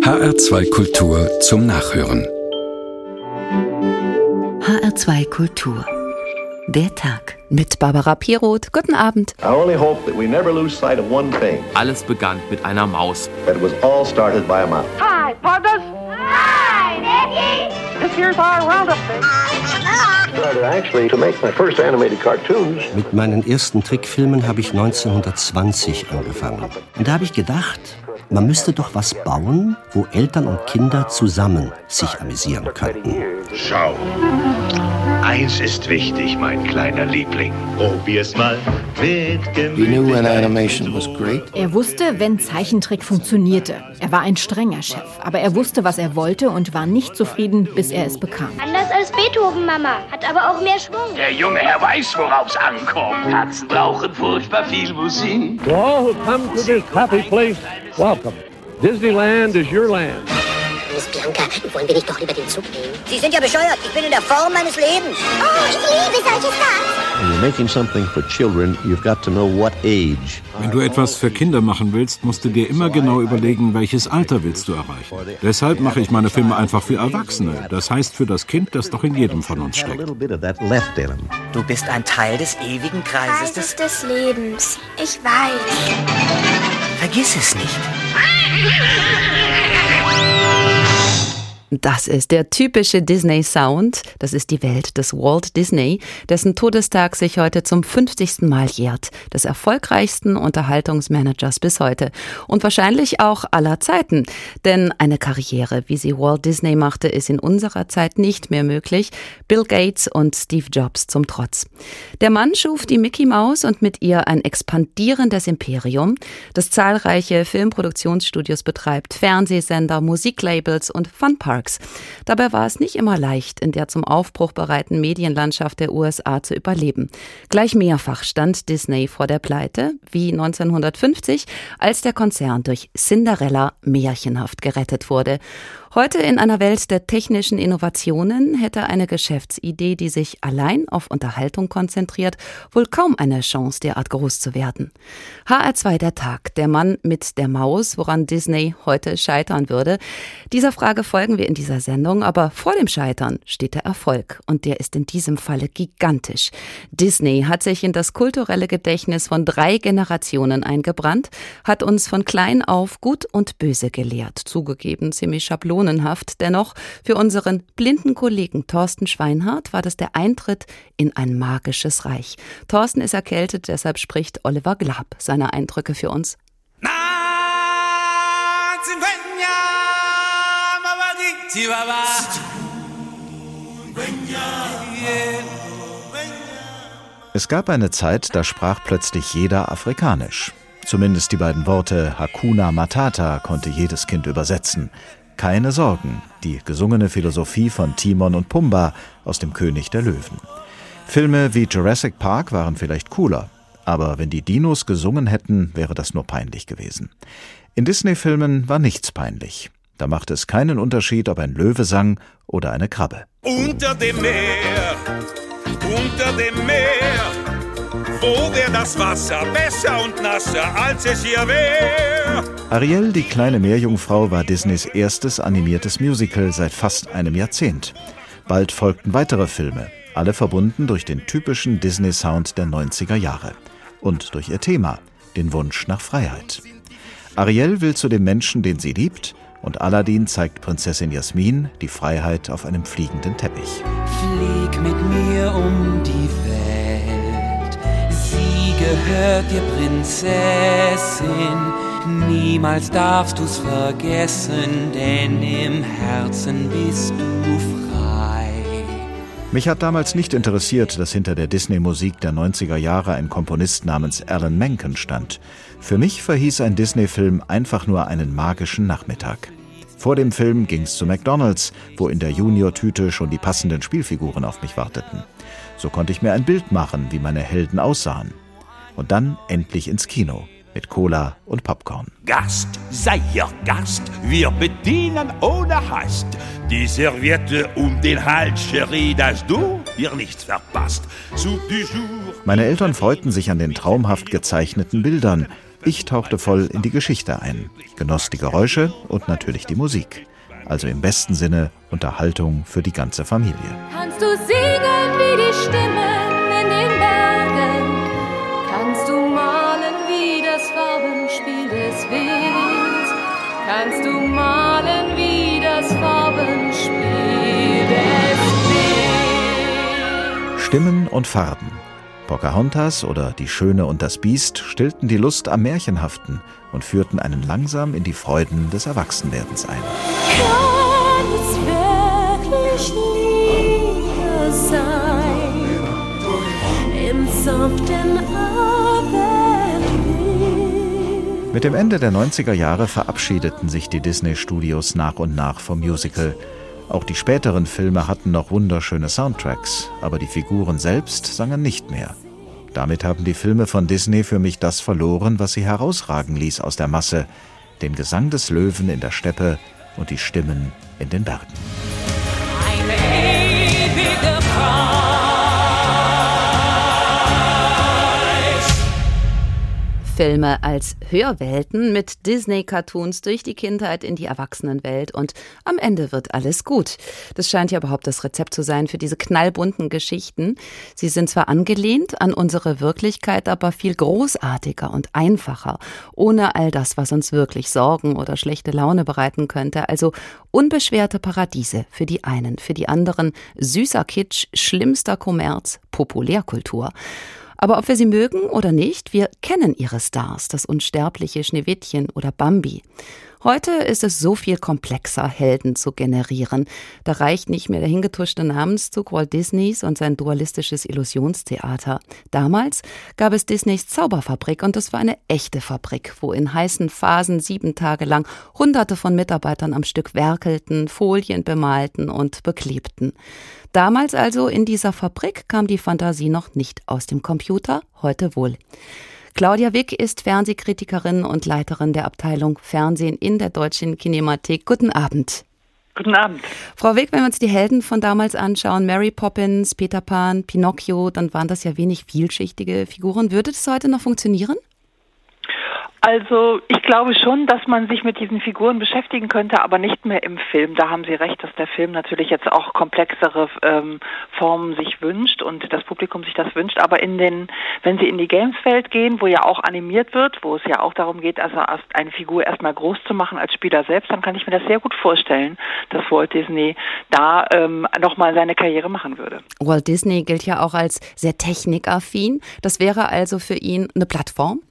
HR2 Kultur zum Nachhören. HR2 Kultur. Der Tag mit Barbara Piroth. Guten Abend. Alles begann mit einer Maus. Hi, partners. Hi, Nicky. This here's our roundup thing. Mit meinen ersten Trickfilmen habe ich 1920 angefangen. Und da habe ich gedacht, man müsste doch was bauen, wo Eltern und Kinder zusammen sich amüsieren könnten. Schau, eins ist wichtig, mein kleiner Liebling. Probier's mal mit Gemütlichkeit. Er wusste, wenn Zeichentrick funktionierte. Er war ein strenger Chef, aber er wusste, was er wollte und war nicht zufrieden, bis er es bekam. Anders als Beethoven, Mama, hat aber auch mehr Schwung. Der junge Herr weiß, worauf's ankommt. Katzen brauchen furchtbar viel Musik. To all who come to this happy place, welcome. Disneyland is your land. Miss Bianca, wollen wir nicht doch lieber den Zug nehmen? Sie sind ja bescheuert. Ich bin in der Form meines Lebens. Oh, ich liebe solche Stars. When you're making something for children, you've got to know what age. Wenn du etwas für Kinder machen willst, musst du dir immer genau überlegen, welches Alter willst du erreichen. Deshalb mache ich meine Filme einfach für Erwachsene. Das heißt für das Kind, das doch in jedem von uns steckt. Du bist ein Teil des ewigen Kreises des Lebens. Ich weiß. Vergiss es nicht. Das ist der typische Disney-Sound. Das ist die Welt des Walt Disney, dessen Todestag sich heute zum 50. Mal jährt. Des erfolgreichsten Unterhaltungsmanagers bis heute. Und wahrscheinlich auch aller Zeiten. Denn eine Karriere, wie sie Walt Disney machte, ist in unserer Zeit nicht mehr möglich. Bill Gates und Steve Jobs zum Trotz. Der Mann schuf die Mickey Maus und mit ihr ein expandierendes Imperium, das zahlreiche Filmproduktionsstudios betreibt, Fernsehsender, Musiklabels und Funparks. Dabei war es nicht immer leicht, in der zum Aufbruch bereiten Medienlandschaft der USA zu überleben. Gleich mehrfach stand Disney vor der Pleite, wie 1950, als der Konzern durch Cinderella märchenhaft gerettet wurde. Heute in einer Welt der technischen Innovationen hätte eine Geschäftsidee, die sich allein auf Unterhaltung konzentriert, wohl kaum eine Chance, derart groß zu werden. HR2 der Tag, der Mann mit der Maus, woran Disney heute scheitern würde. Dieser Frage folgen wir in dieser Sendung, aber vor dem Scheitern steht der Erfolg und der ist in diesem Falle gigantisch. Disney hat sich in das kulturelle Gedächtnis von 3 Generationen eingebrannt, hat uns von klein auf Gut und Böse gelehrt, zugegeben ziemlich schablonenhaft. Dennoch, für unseren blinden Kollegen Thorsten Schweinhardt war das der Eintritt in ein magisches Reich. Thorsten ist erkältet, deshalb spricht Oliver Glab seine Eindrücke für uns. Es gab eine Zeit, da sprach plötzlich jeder Afrikanisch. Zumindest die beiden Worte Hakuna Matata konnte jedes Kind übersetzen. Keine Sorgen, die gesungene Philosophie von Timon und Pumba aus dem König der Löwen. Filme wie Jurassic Park waren vielleicht cooler, aber wenn die Dinos gesungen hätten, wäre das nur peinlich gewesen. In Disney-Filmen war nichts peinlich. Da machte es keinen Unterschied, ob ein Löwe sang oder eine Krabbe. Unter dem Meer, wo wär das Wasser besser und nasser, als es hier wär? Ariel, die kleine Meerjungfrau, war Disneys erstes animiertes Musical seit fast einem Jahrzehnt. Bald folgten weitere Filme, alle verbunden durch den typischen Disney-Sound der 90er Jahre. Und durch ihr Thema, den Wunsch nach Freiheit. Ariel will zu dem Menschen, den sie liebt, und Aladdin zeigt Prinzessin Jasmin die Freiheit auf einem fliegenden Teppich. Flieg mit mir um die Welt, sie gehört dir, Prinzessin. Niemals darfst du's vergessen, denn im Herzen bist du frei. Mich hat damals nicht interessiert, dass hinter der Disney-Musik der 90er Jahre ein Komponist namens Alan Menken stand. Für mich verhieß ein Disney-Film einfach nur einen magischen Nachmittag. Vor dem Film ging's zu McDonald's, wo in der Junior-Tüte schon die passenden Spielfiguren auf mich warteten. So konnte ich mir ein Bild machen, wie meine Helden aussahen. Und dann endlich ins Kino. Mit Cola und Popcorn. Gast, sei ihr Gast, wir bedienen ohne Hast. Die Serviette um den Hals, Cherie, dass du dir nichts verpasst. Meine Eltern freuten sich an den traumhaft gezeichneten Bildern, Ich tauchte voll in die Geschichte ein, genoss die Geräusche und natürlich die Musik. Also im besten Sinne Unterhaltung für die ganze Familie. Kannst du singen wie die Stimmen in den Bergen? Kannst du malen wie das Farbenspiel des Winds? Kannst du malen wie das Farbenspiel des Winds? Stimmen und Farben. Pocahontas oder Die Schöne und das Biest stillten die Lust am Märchenhaften und führten einen langsam in die Freuden des Erwachsenwerdens ein. Kann es wirklich Liebe sein im sanften Abendwind? Mit dem Ende der 90er Jahre verabschiedeten sich die Disney-Studios nach und nach vom Musical. Auch die späteren Filme hatten noch wunderschöne Soundtracks, aber die Figuren selbst sangen nicht mehr. Damit haben die Filme von Disney für mich das verloren, was sie herausragen ließ aus der Masse: den Gesang des Löwen in der Steppe und die Stimmen in den Bergen. Eine ewige Preis. Filme als Hörwelten mit Disney-Cartoons durch die Kindheit in die Erwachsenenwelt und am Ende wird alles gut. Das scheint ja überhaupt das Rezept zu sein für diese knallbunten Geschichten. Sie sind zwar angelehnt an unsere Wirklichkeit, aber viel großartiger und einfacher, ohne all das, was uns wirklich Sorgen oder schlechte Laune bereiten könnte. Also unbeschwerte Paradiese für die einen, für die anderen süßer Kitsch, schlimmster Kommerz, Populärkultur. Aber ob wir sie mögen oder nicht, wir kennen ihre Stars, das unsterbliche Schneewittchen oder Bambi. Heute ist es so viel komplexer, Helden zu generieren. Da reicht nicht mehr der hingetuschte Namenszug Walt Disneys und sein dualistisches Illusionstheater. Damals gab es Disneys Zauberfabrik und das war eine echte Fabrik, wo in heißen Phasen 7 Tage lang Hunderte von Mitarbeitern am Stück werkelten, Folien bemalten und beklebten. Damals also in dieser Fabrik kam die Fantasie noch nicht aus dem Computer, heute wohl. Claudia Wick ist Fernsehkritikerin und Leiterin der Abteilung Fernsehen in der Deutschen Kinemathek. Guten Abend. Guten Abend. Frau Wick, wenn wir uns die Helden von damals anschauen, Mary Poppins, Peter Pan, Pinocchio, dann waren das ja wenig vielschichtige Figuren. Würde das heute noch funktionieren? Also ich glaube schon, dass man sich mit diesen Figuren beschäftigen könnte, aber nicht mehr im Film. Da haben Sie recht, dass der Film natürlich jetzt auch komplexere Formen sich wünscht und das Publikum sich das wünscht. Aber wenn Sie in die Games-Welt gehen, wo ja auch animiert wird, wo es ja auch darum geht, also eine Figur erstmal groß zu machen als Spieler selbst, dann kann ich mir das sehr gut vorstellen, dass Walt Disney da nochmal seine Karriere machen würde. Walt Disney gilt ja auch als sehr technikaffin. Das wäre also für ihn eine Plattform?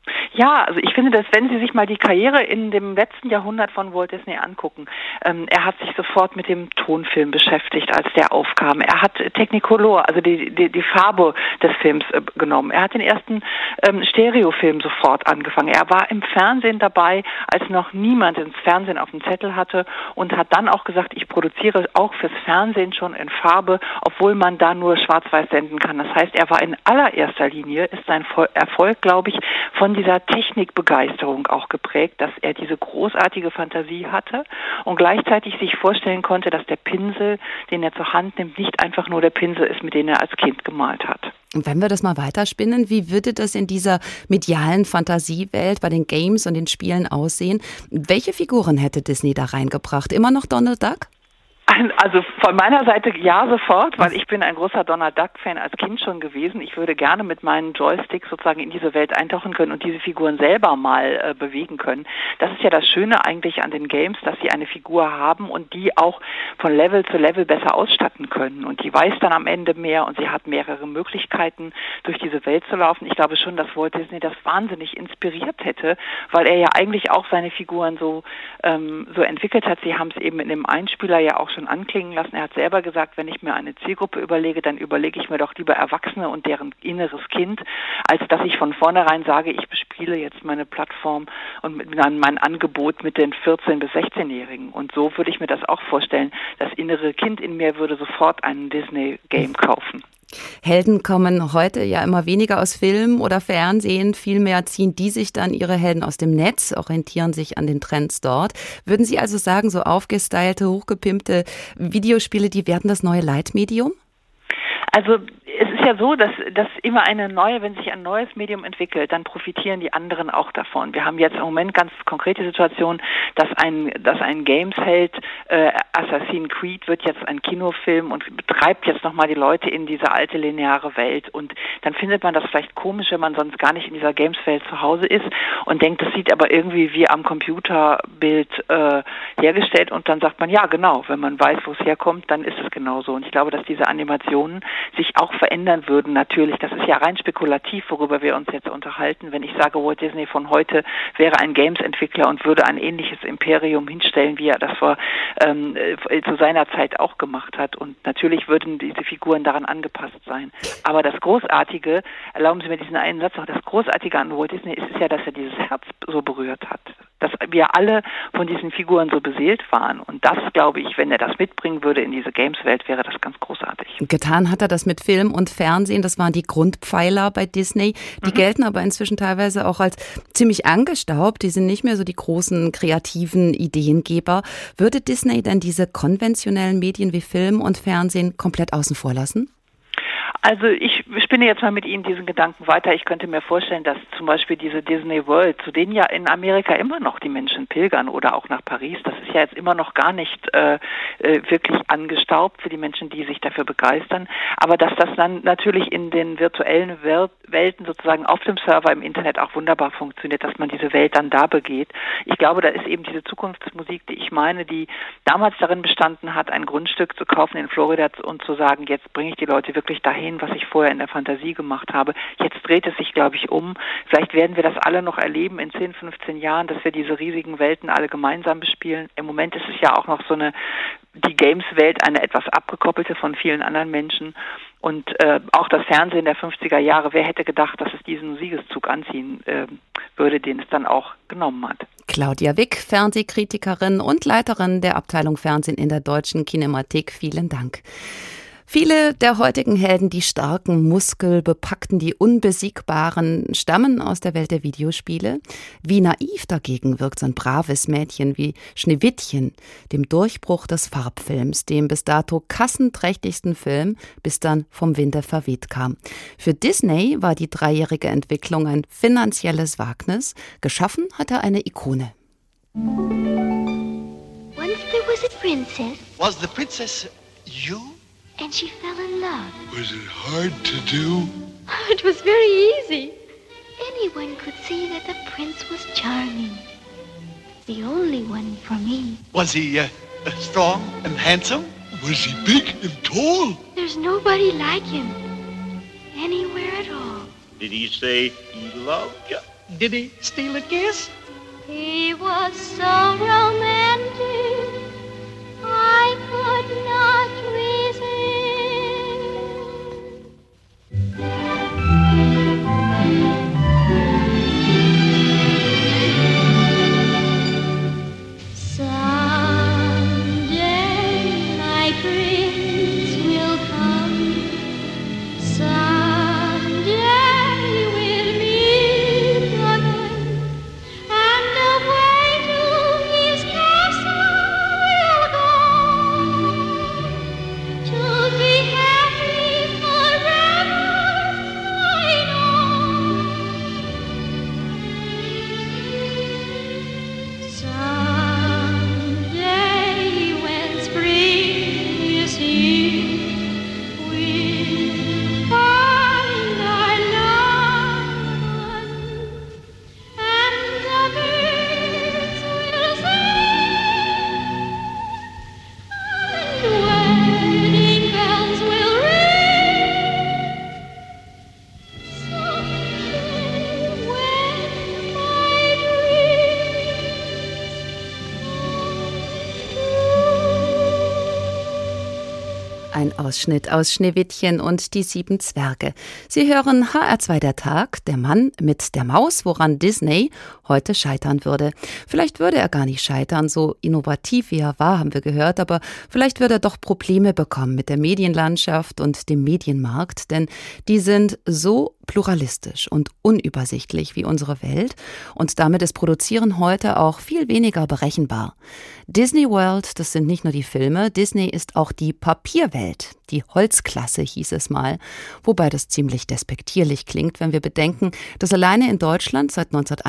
Ja, also ich finde, dass wenn Sie sich mal die Karriere in dem letzten Jahrhundert von Walt Disney angucken, er hat sich sofort mit dem Tonfilm beschäftigt, als der aufkam. Er hat Technicolor, also die Farbe des Films genommen. Er hat den ersten Stereofilm sofort angefangen. Er war im Fernsehen dabei, als noch niemand ins Fernsehen auf dem Zettel hatte und hat dann auch gesagt, ich produziere auch fürs Fernsehen schon in Farbe, obwohl man da nur schwarz-weiß senden kann. Das heißt, er war in allererster Linie, ist sein Erfolg, glaube ich, von dieser Technikbegeisterung auch geprägt, dass er diese großartige Fantasie hatte und gleichzeitig sich vorstellen konnte, dass der Pinsel, den er zur Hand nimmt, nicht einfach nur der Pinsel ist, mit dem er als Kind gemalt hat. Und wenn wir das mal weiterspinnen, wie würde das in dieser medialen Fantasiewelt bei den Games und den Spielen aussehen? Welche Figuren hätte Disney da reingebracht? Immer noch Donald Duck? Also von meiner Seite ja sofort, weil ich bin ein großer Donald Duck-Fan als Kind schon gewesen. Ich würde gerne mit meinen Joysticks sozusagen in diese Welt eintauchen können und diese Figuren selber mal bewegen können. Das ist ja das Schöne eigentlich an den Games, dass sie eine Figur haben und die auch von Level zu Level besser ausstatten können. Und die weiß dann am Ende mehr und sie hat mehrere Möglichkeiten, durch diese Welt zu laufen. Ich glaube schon, dass Walt Disney das wahnsinnig inspiriert hätte, weil er ja eigentlich auch seine Figuren so entwickelt hat. Sie haben es eben in dem Einspieler ja auch schon anklingen lassen. Er hat selber gesagt, wenn ich mir eine Zielgruppe überlege, dann überlege ich mir doch lieber Erwachsene und deren inneres Kind, als dass ich von vornherein sage, ich bespiele jetzt meine Plattform und mein Angebot mit den 14- bis 16-Jährigen. Und so würde ich mir das auch vorstellen. Das innere Kind in mir würde sofort einen Disney-Game kaufen. Helden kommen heute ja immer weniger aus Film oder Fernsehen. Vielmehr ziehen die sich dann ihre Helden aus dem Netz, orientieren sich an den Trends dort. Würden Sie also sagen, so aufgestylte, hochgepimpte Videospiele, die werden das neue Leitmedium? Also es ist ja so, dass immer wenn sich ein neues Medium entwickelt, dann profitieren die anderen auch davon. Wir haben jetzt im Moment ganz konkrete Situation, dass ein Games-Held, Assassin's Creed, wird jetzt ein Kinofilm und betreibt jetzt nochmal die Leute in diese alte lineare Welt. Und dann findet man das vielleicht komisch, wenn man sonst gar nicht in dieser Games-Welt zu Hause ist und denkt, das sieht aber irgendwie wie am Computerbild hergestellt, und dann sagt man, ja genau, wenn man weiß, wo es herkommt, dann ist es genauso. Und ich glaube, dass diese Animationen sich auch verändern würden. Natürlich, das ist ja rein spekulativ, worüber wir uns jetzt unterhalten. Wenn ich sage, Walt Disney von heute wäre ein Games-Entwickler und würde ein ähnliches Imperium hinstellen, wie er das zu seiner Zeit auch gemacht hat. Und natürlich würden diese Figuren daran angepasst sein. Aber das Großartige, erlauben Sie mir diesen einen Satz noch, das Großartige an Walt Disney ist es ja, dass er dieses Herz so berührt hat. Dass wir alle von diesen Figuren so beseelt waren. Und das, glaube ich, wenn er das mitbringen würde in diese Games-Welt, wäre das ganz großartig. Getan hat er das mit Film und Fernsehen. Das waren die Grundpfeiler bei Disney. Die gelten aber inzwischen teilweise auch als ziemlich angestaubt. Die sind nicht mehr so die großen kreativen Ideengeber. Würde Disney denn diese konventionellen Medien wie Film und Fernsehen komplett außen vor lassen? Also ich spinne jetzt mal mit Ihnen diesen Gedanken weiter. Ich könnte mir vorstellen, dass zum Beispiel diese Disney World, zu denen ja in Amerika immer noch die Menschen pilgern, oder auch nach Paris, das ist ja jetzt immer noch gar nicht wirklich angestaubt für die Menschen, die sich dafür begeistern. Aber dass das dann natürlich in den virtuellen Welten sozusagen auf dem Server im Internet auch wunderbar funktioniert, dass man diese Welt dann da begeht. Ich glaube, da ist eben diese Zukunftsmusik, die ich meine, die damals darin bestanden hat, ein Grundstück zu kaufen in Florida und zu sagen, jetzt bringe ich die Leute wirklich dahin, was ich vorher in der Fantasie gemacht habe. Jetzt dreht es sich, glaube ich, um. Vielleicht werden wir das alle noch erleben in 10, 15 Jahren, dass wir diese riesigen Welten alle gemeinsam bespielen. Im Moment ist es ja auch noch die Games-Welt, eine etwas abgekoppelte von vielen anderen Menschen. Und auch das Fernsehen der 50er Jahre, wer hätte gedacht, dass es diesen Siegeszug anziehen würde, den es dann auch genommen hat. Claudia Wick, Fernsehkritikerin und Leiterin der Abteilung Fernsehen in der Deutschen Kinemathek. Vielen Dank. Viele der heutigen Helden, die starken, muskelbepackten, die unbesiegbaren, stammen aus der Welt der Videospiele. Wie naiv dagegen wirkt so ein braves Mädchen wie Schneewittchen, dem Durchbruch des Farbfilms, dem bis dato kassenträchtigsten Film, bis dann vom Winde verweht kam. Für Disney war die 3-jährige Entwicklung ein finanzielles Wagnis. Geschaffen hat er eine Ikone. Once there was a princess. Was the princess you? And she fell in love. Was it hard to do? It was very easy. Anyone could see that the prince was charming. The only one for me. Was he strong and handsome? Was he big and tall? There's nobody like him. Anywhere at all. Did he say he loved you? Did he steal a kiss? He was so romantic. I could not resist. Someday my prince will come. Someday we'll meet again, and away to his castle we'll go to be happy forever. I know. Someday when spring is here, we'll find our love, and the birds will sing, and wedding bells will ring. Someday when my Ein Ausschnitt aus Schneewittchen und die 7 Zwerge. Sie hören HR2 der Tag, der Mann mit der Maus, woran Disney heute scheitern würde. Vielleicht würde er gar nicht scheitern, so innovativ wie er war, haben wir gehört, aber vielleicht würde er doch Probleme bekommen mit der Medienlandschaft und dem Medienmarkt, denn die sind so pluralistisch und unübersichtlich wie unsere Welt und damit ist Produzieren heute auch viel weniger berechenbar. Disney World, das sind nicht nur die Filme, Disney ist auch die Papierwelt, die Holzklasse hieß es mal, wobei das ziemlich despektierlich klingt, wenn wir bedenken, dass alleine in Deutschland seit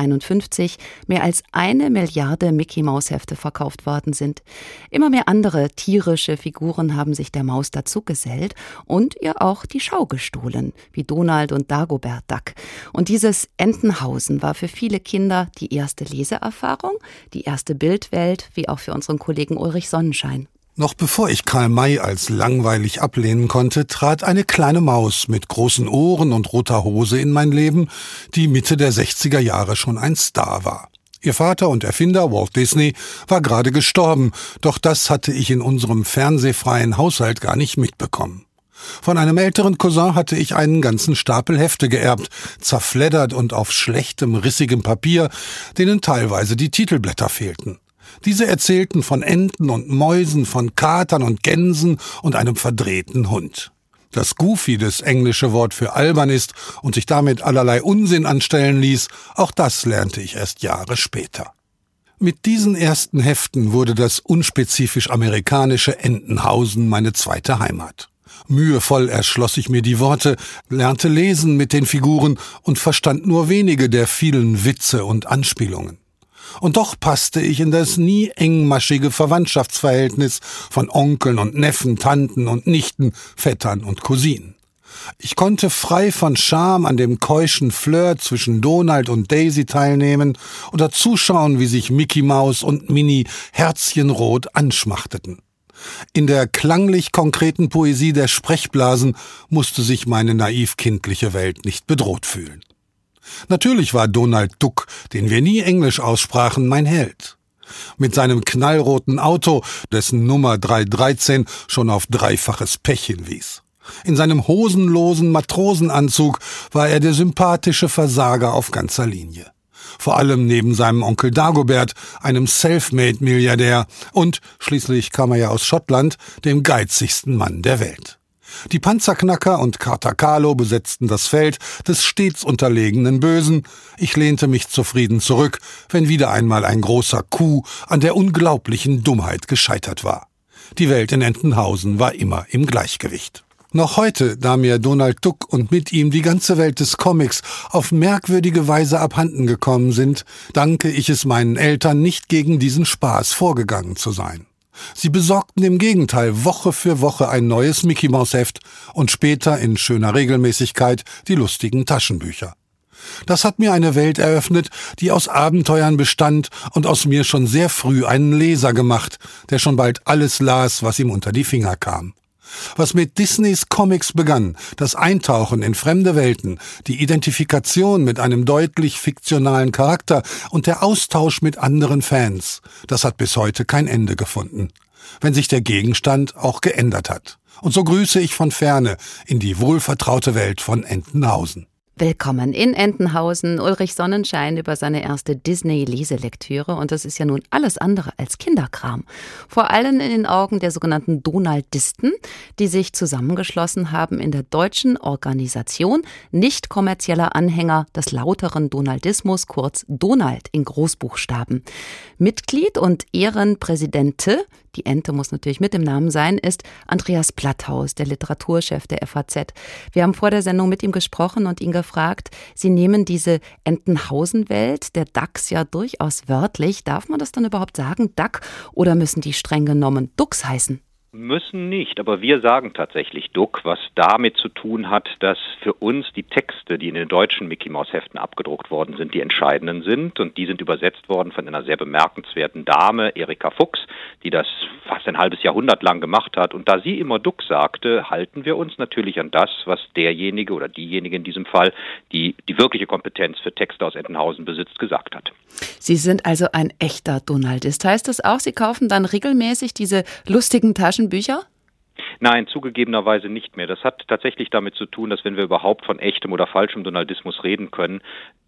1951 mehr als 1 Milliarde Mickey-Maus-Hefte verkauft worden sind. Immer mehr andere tierische Figuren haben sich der Maus dazugesellt und ihr auch die Schau gestohlen, wie Donald und Dagobert Duck. Und dieses Entenhausen war für viele Kinder die erste Leseerfahrung, die erste Bildwelt, wie auch für unseren Kollegen Ulrich Sonnenschein. Noch bevor ich Karl May als langweilig ablehnen konnte, trat eine kleine Maus mit großen Ohren und roter Hose in mein Leben, die Mitte der 60er Jahre schon ein Star war. Ihr Vater und Erfinder, Walt Disney, war gerade gestorben, doch das hatte ich in unserem fernsehfreien Haushalt gar nicht mitbekommen. Von einem älteren Cousin hatte ich einen ganzen Stapel Hefte geerbt, zerfleddert und auf schlechtem, rissigem Papier, denen teilweise die Titelblätter fehlten. Diese erzählten von Enten und Mäusen, von Katern und Gänsen und einem verdrehten Hund. Dass Goofy das englische Wort für albern ist und sich damit allerlei Unsinn anstellen ließ, auch das lernte ich erst Jahre später. Mit diesen ersten Heften wurde das unspezifisch amerikanische Entenhausen meine zweite Heimat. Mühevoll erschloss ich mir die Worte, lernte lesen mit den Figuren und verstand nur wenige der vielen Witze und Anspielungen. Und doch passte ich in das nie engmaschige Verwandtschaftsverhältnis von Onkeln und Neffen, Tanten und Nichten, Vettern und Cousinen. Ich konnte frei von Scham an dem keuschen Flirt zwischen Donald und Daisy teilnehmen oder zuschauen, wie sich Mickey Maus und Minnie herzchenrot anschmachteten. In der klanglich konkreten Poesie der Sprechblasen musste sich meine naiv-kindliche Welt nicht bedroht fühlen. Natürlich war Donald Duck, den wir nie Englisch aussprachen, mein Held. Mit seinem knallroten Auto, dessen Nummer 313 schon auf dreifaches Pech hinwies. In seinem hosenlosen Matrosenanzug war er der sympathische Versager auf ganzer Linie. Vor allem neben seinem Onkel Dagobert, einem Selfmade-Milliardär und, schließlich kam er ja aus Schottland, dem geizigsten Mann der Welt. Die Panzerknacker und Carter Carlo besetzten das Feld des stets unterlegenen Bösen. Ich lehnte mich zufrieden zurück, wenn wieder einmal ein großer Coup an der unglaublichen Dummheit gescheitert war. Die Welt in Entenhausen war immer im Gleichgewicht. Noch heute, da mir Donald Duck und mit ihm die ganze Welt des Comics auf merkwürdige Weise abhanden gekommen sind, danke ich es meinen Eltern, nicht gegen diesen Spaß vorgegangen zu sein. Sie besorgten im Gegenteil Woche für Woche ein neues Mickey-Maus-Heft und später in schöner Regelmäßigkeit die lustigen Taschenbücher. Das hat mir eine Welt eröffnet, die aus Abenteuern bestand und aus mir schon sehr früh einen Leser gemacht, der schon bald alles las, was ihm unter die Finger kam. Was mit Disneys Comics begann, das Eintauchen in fremde Welten, die Identifikation mit einem deutlich fiktionalen Charakter und der Austausch mit anderen Fans, das hat bis heute kein Ende gefunden, wenn sich der Gegenstand auch geändert hat. Und so grüße ich von ferne in die wohlvertraute Welt von Entenhausen. Willkommen in Entenhausen, Ulrich Sonnenschein über seine erste Disney-Leselektüre und das ist ja nun alles andere als Kinderkram. Vor allem in den Augen der sogenannten Donaldisten, die sich zusammengeschlossen haben in der deutschen Organisation nicht kommerzieller Anhänger des lauteren Donaldismus, kurz Donald in Großbuchstaben. Mitglied und Ehrenpräsidente, die Ente muss natürlich mit im Namen sein, ist Andreas Platthaus, der Literaturchef der FAZ. Wir haben vor der Sendung mit ihm gesprochen und ihn gefragt, Sie nehmen diese Entenhausen-Welt der Ducks ja durchaus wörtlich. Darf man das dann überhaupt sagen, Duck, oder müssen die streng genommen Ducks heißen? Müssen nicht, aber wir sagen tatsächlich Duck, was damit zu tun hat, dass für uns die Texte, die in den deutschen Mickey-Maus-Heften abgedruckt worden sind, die entscheidenden sind und die sind übersetzt worden von einer sehr bemerkenswerten Dame, Erika Fuchs, die das fast ein halbes Jahrhundert lang gemacht hat und da sie immer Duck sagte, halten wir uns natürlich an das, was derjenige oder diejenige in diesem Fall, die wirkliche Kompetenz für Texte aus Entenhausen besitzt, gesagt hat. Sie sind also ein echter Donaldist. Heißt das auch, Sie kaufen dann regelmäßig diese lustigen Taschenbücher? Nein, zugegebenerweise nicht mehr. Das hat tatsächlich damit zu tun, dass wenn wir überhaupt von echtem oder falschem Donaldismus reden können,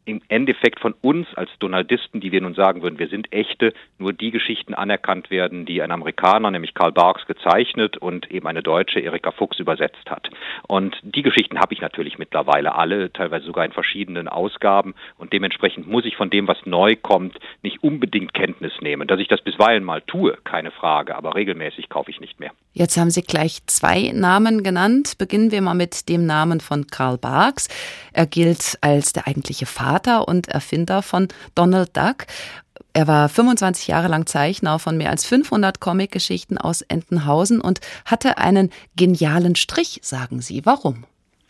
im Endeffekt von uns als Donaldisten, die wir nun sagen würden, wir sind echte, nur die Geschichten anerkannt werden, die ein Amerikaner, nämlich Karl Barks, gezeichnet und eben eine Deutsche, Erika Fuchs, übersetzt hat. Und die Geschichten habe ich natürlich mittlerweile alle, teilweise sogar in verschiedenen Ausgaben, und dementsprechend muss ich von dem, was neu kommt, nicht unbedingt Kenntnis nehmen. Dass ich das bisweilen mal tue, keine Frage, aber regelmäßig kaufe ich nicht mehr. Jetzt haben Sie gleich 2 Namen genannt. Beginnen wir mal mit dem Namen von Karl Barks. Er gilt als der eigentliche Vater und Erfinder von Donald Duck. Er war 25 Jahre lang Zeichner von mehr als 500 Comicgeschichten aus Entenhausen und hatte einen genialen Strich, sagen Sie. Warum?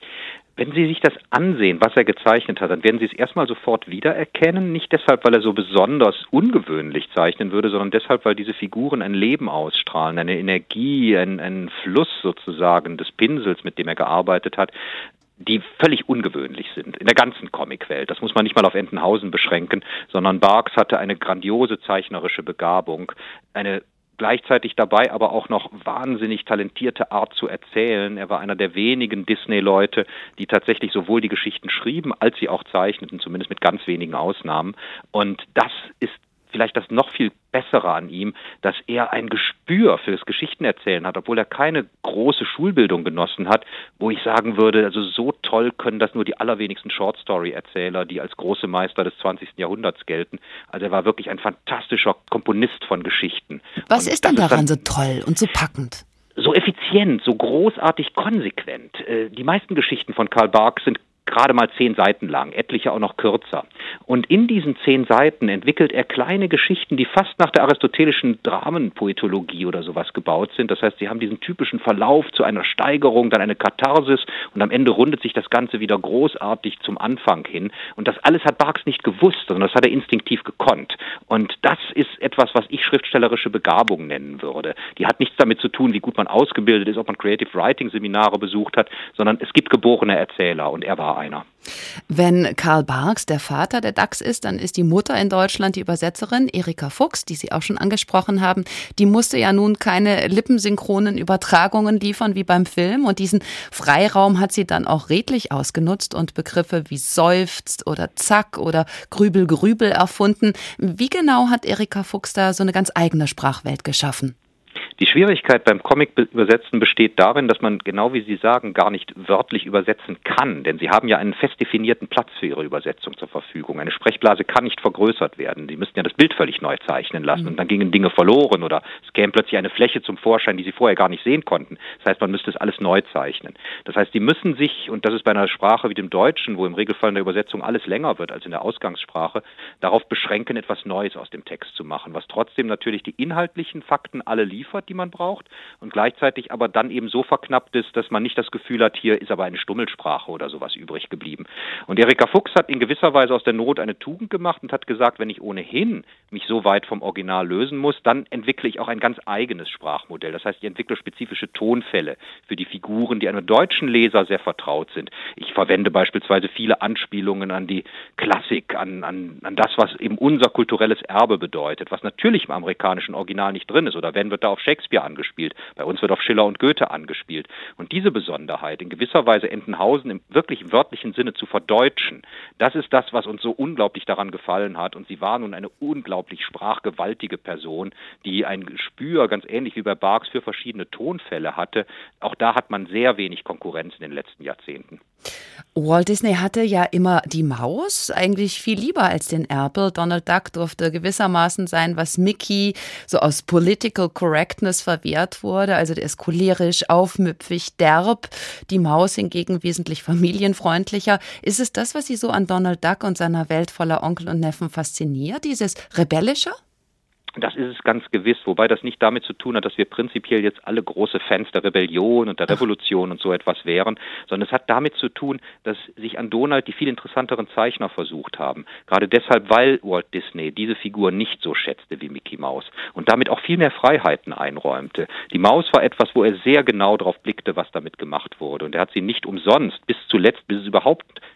Wenn Sie sich das ansehen, was er gezeichnet hat, dann werden Sie es erstmal sofort wiedererkennen. Nicht deshalb, weil er so besonders ungewöhnlich zeichnen würde, sondern deshalb, weil diese Figuren ein Leben ausstrahlen, eine Energie, einen Fluss sozusagen des Pinsels, mit dem er gearbeitet hat, die völlig ungewöhnlich sind in der ganzen Comicwelt. Das muss man nicht mal auf Entenhausen beschränken, sondern Barks hatte eine grandiose zeichnerische Begabung, eine gleichzeitig dabei aber auch noch wahnsinnig talentierte Art zu erzählen. Er war einer der wenigen Disney-Leute, die tatsächlich sowohl die Geschichten schrieben, als sie auch zeichneten, zumindest mit ganz wenigen Ausnahmen. Und das ist vielleicht das noch viel Bessere an ihm, dass er ein Gespür fürs Geschichtenerzählen hat, obwohl er keine große Schulbildung genossen hat, wo ich sagen würde, also so toll können das nur die allerwenigsten Short-Story-Erzähler, die als große Meister des 20. Jahrhunderts gelten. Also er war wirklich ein fantastischer Komponist von Geschichten. Was ist denn daran so toll und so packend? So effizient, so großartig konsequent. Die meisten Geschichten von Karl Barks sind gerade mal 10 Seiten lang, etliche auch noch kürzer. Und in diesen 10 Seiten entwickelt er kleine Geschichten, die fast nach der aristotelischen Dramenpoetologie oder sowas gebaut sind. Das heißt, sie haben diesen typischen Verlauf zu einer Steigerung, dann eine Katharsis und am Ende rundet sich das Ganze wieder großartig zum Anfang hin. Und das alles hat Barks nicht gewusst, sondern das hat er instinktiv gekonnt. Und das ist etwas, was ich schriftstellerische Begabung nennen würde. Die hat nichts damit zu tun, wie gut man ausgebildet ist, ob man Creative Writing Seminare besucht hat, sondern es gibt geborene Erzähler und er war einer. Wenn Karl Barks der Vater der Ducks ist, dann ist die Mutter in Deutschland die Übersetzerin Erika Fuchs, die Sie auch schon angesprochen haben. Die musste ja nun keine lippensynchronen Übertragungen liefern wie beim Film und diesen Freiraum hat sie dann auch redlich ausgenutzt und Begriffe wie seufzt oder zack oder grübel erfunden. Wie genau hat Erika Fuchs da so eine ganz eigene Sprachwelt geschaffen? Die Schwierigkeit beim Comic-Übersetzen besteht darin, dass man, genau wie Sie sagen, gar nicht wörtlich übersetzen kann. Denn Sie haben ja einen fest definierten Platz für Ihre Übersetzung zur Verfügung. Eine Sprechblase kann nicht vergrößert werden. Sie müssten ja das Bild völlig neu zeichnen lassen. Und dann gingen Dinge verloren oder es käme plötzlich eine Fläche zum Vorschein, die Sie vorher gar nicht sehen konnten. Das heißt, man müsste es alles neu zeichnen. Das heißt, Sie müssen sich, und das ist bei einer Sprache wie dem Deutschen, wo im Regelfall in der Übersetzung alles länger wird als in der Ausgangssprache, darauf beschränken, etwas Neues aus dem Text zu machen, was trotzdem natürlich die inhaltlichen Fakten alle liefert, die man braucht und gleichzeitig aber dann eben so verknappt ist, dass man nicht das Gefühl hat, hier ist aber eine Stummelsprache oder sowas übrig geblieben. Und Erika Fuchs hat in gewisser Weise aus der Not eine Tugend gemacht und hat gesagt, wenn ich ohnehin mich so weit vom Original lösen muss, dann entwickle ich auch ein ganz eigenes Sprachmodell. Das heißt, ich entwickle spezifische Tonfälle für die Figuren, die einem deutschen Leser sehr vertraut sind. Ich verwende beispielsweise viele Anspielungen an die Klassik, an das, was eben unser kulturelles Erbe bedeutet, was natürlich im amerikanischen Original nicht drin ist. Oder wenn, wird da auf Shakespeare angespielt. Bei uns wird auf Schiller und Goethe angespielt. Und diese Besonderheit, in gewisser Weise Entenhausen im wirklich wörtlichen Sinne zu verdeutschen, das ist das, was uns so unglaublich daran gefallen hat. Und sie war nun eine unglaublich sprachgewaltige Person, die ein Gespür, ganz ähnlich wie bei Barks, für verschiedene Tonfälle hatte. Auch da hat man sehr wenig Konkurrenz in den letzten Jahrzehnten. Walt Disney hatte ja immer die Maus, eigentlich viel lieber als den Erpel. Donald Duck durfte gewissermaßen sein, was Mickey so aus Political Correctness verwehrt wurde. Also der ist cholerisch, aufmüpfig, derb. Die Maus hingegen wesentlich familienfreundlicher. Ist es das, was Sie so an Donald Duck und seiner Welt voller Onkel und Neffen fasziniert, dieses Rebellische? Das ist es ganz gewiss, wobei das nicht damit zu tun hat, dass wir prinzipiell jetzt alle große Fans der Rebellion und der Revolution und so etwas wären, sondern es hat damit zu tun, dass sich an Donald die viel interessanteren Zeichner versucht haben. Gerade deshalb, weil Walt Disney diese Figur nicht so schätzte wie Mickey Mouse und damit auch viel mehr Freiheiten einräumte. Die Maus war etwas, wo er sehr genau drauf blickte, was damit gemacht wurde. Und er hat sie nicht umsonst bis zuletzt, bis es überhaupt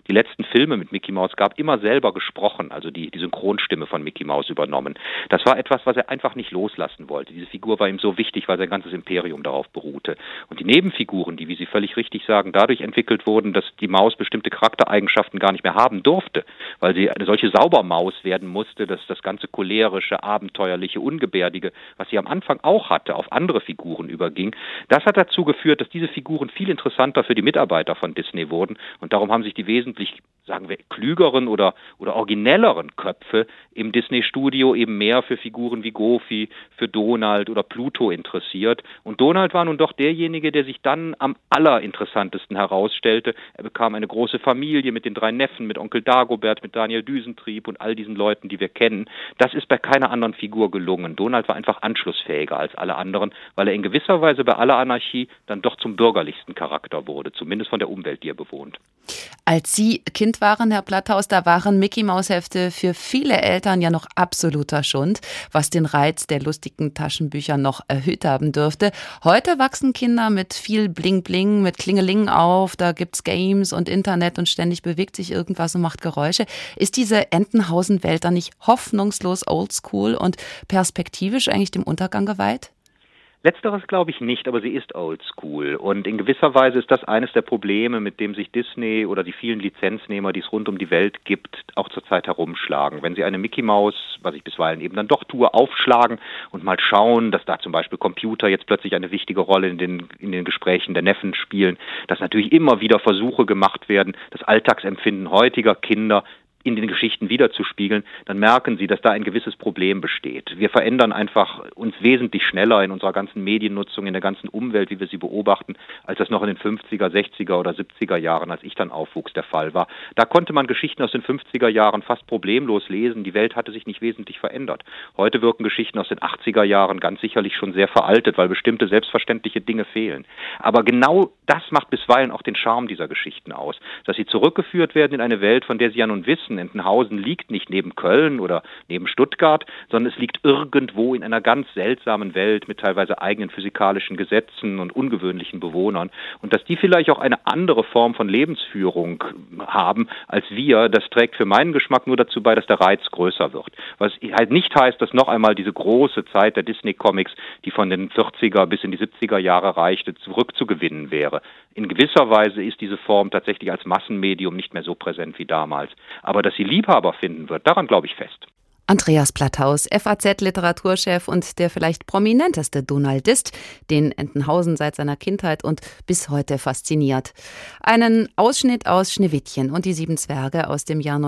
die letzten Filme mit Mickey Mouse gab, immer selber gesprochen, also die Synchronstimme von Mickey Mouse übernommen. Das war etwas, was er einfach nicht loslassen wollte. Diese Figur war ihm so wichtig, weil sein ganzes Imperium darauf beruhte. Und die Nebenfiguren, die, wie Sie völlig richtig sagen, dadurch entwickelt wurden, dass die Maus bestimmte Charaktereigenschaften gar nicht mehr haben durfte, weil sie eine solche Saubermaus werden musste, dass das ganze cholerische, abenteuerliche, ungebärdige, was sie am Anfang auch hatte, auf andere Figuren überging. Das hat dazu geführt, dass diese Figuren viel interessanter für die Mitarbeiter von Disney wurden und darum haben sich die wesentlich, sagen wir, klügeren oder originelleren Köpfe im Disney-Studio eben mehr für Figuren wie Goofy, für Donald oder Pluto interessiert. Und Donald war nun doch derjenige, der sich dann am allerinteressantesten herausstellte. Er bekam eine große Familie mit den 3 Neffen, mit Onkel Dagobert, mit Daniel Düsentrieb und all diesen Leuten, die wir kennen. Das ist bei keiner anderen Figur gelungen. Donald war einfach anschlussfähiger als alle anderen, weil er in gewisser Weise bei aller Anarchie dann doch zum bürgerlichsten Charakter wurde, zumindest von der Umwelt, die er bewohnt. Als Sie Kind waren, Herr Platthaus, da waren Mickey-Maus-Hefte für viele Eltern ja noch absoluter Schund, was den Reiz der lustigen Taschenbücher noch erhöht haben dürfte. Heute wachsen Kinder mit viel Bling-Bling, mit Klingeling auf, da gibt's Games und Internet und ständig bewegt sich irgendwas und macht Geräusche. Ist diese Entenhausen-Welt dann nicht hoffnungslos oldschool und perspektivisch eigentlich dem Untergang geweiht? Letzteres glaube ich nicht, aber sie ist oldschool. Und in gewisser Weise ist das eines der Probleme, mit dem sich Disney oder die vielen Lizenznehmer, die es rund um die Welt gibt, auch zurzeit herumschlagen. Wenn sie eine Mickey Maus, was ich bisweilen eben dann doch tue, aufschlagen und mal schauen, dass da zum Beispiel Computer jetzt plötzlich eine wichtige Rolle in den Gesprächen der Neffen spielen, dass natürlich immer wieder Versuche gemacht werden, das Alltagsempfinden heutiger Kinder in den Geschichten wiederzuspiegeln, dann merken Sie, dass da ein gewisses Problem besteht. Wir verändern einfach uns wesentlich schneller in unserer ganzen Mediennutzung, in der ganzen Umwelt, wie wir sie beobachten, als das noch in den 50er, 60er oder 70er Jahren, als ich dann aufwuchs, der Fall war. Da konnte man Geschichten aus den 50er Jahren fast problemlos lesen. Die Welt hatte sich nicht wesentlich verändert. Heute wirken Geschichten aus den 80er Jahren ganz sicherlich schon sehr veraltet, weil bestimmte selbstverständliche Dinge fehlen. Aber genau das macht bisweilen auch den Charme dieser Geschichten aus, dass sie zurückgeführt werden in eine Welt, von der sie ja nun wissen, Entenhausen liegt nicht neben Köln oder neben Stuttgart, sondern es liegt irgendwo in einer ganz seltsamen Welt mit teilweise eigenen physikalischen Gesetzen und ungewöhnlichen Bewohnern. Und dass die vielleicht auch eine andere Form von Lebensführung haben als wir, das trägt für meinen Geschmack nur dazu bei, dass der Reiz größer wird. Was halt nicht heißt, dass noch einmal diese große Zeit der Disney-Comics, die von den 40er bis in die 70er Jahre reichte, zurückzugewinnen wäre. In gewisser Weise ist diese Form tatsächlich als Massenmedium nicht mehr so präsent wie damals. Aber dass sie Liebhaber finden wird, daran glaube ich fest. Andreas Platthaus, FAZ-Literaturchef und der vielleicht prominenteste Donaldist, den Entenhausen seit seiner Kindheit und bis heute fasziniert. Einen Ausschnitt aus Schneewittchen und die 7 Zwerge aus dem Jahr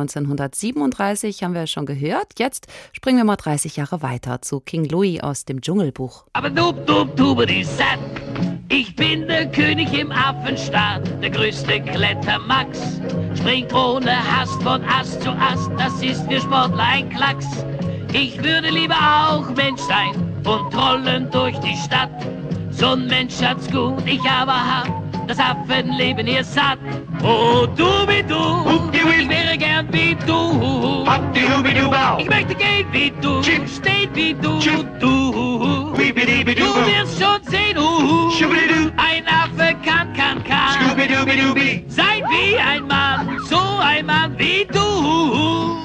1937 haben wir schon gehört. Jetzt springen wir mal 30 Jahre weiter zu King Louis aus dem Dschungelbuch. Aber ich bin der König im Affenstaat, der größte Klettermax. Springt ohne Hast von Ast zu Ast, das ist für Sportler ein Klacks. Ich würde lieber auch Mensch sein und rollen durch die Stadt. So ein Mensch hat's gut, ich aber hab das Affenleben hier satt. Oh, du wie du, ich wäre gern wie du. Ich möchte gehen wie du, stehen wie du, du. Du wirst schon sehen, ein Affe kann sein wie ein Mann, so ein Mann wie du.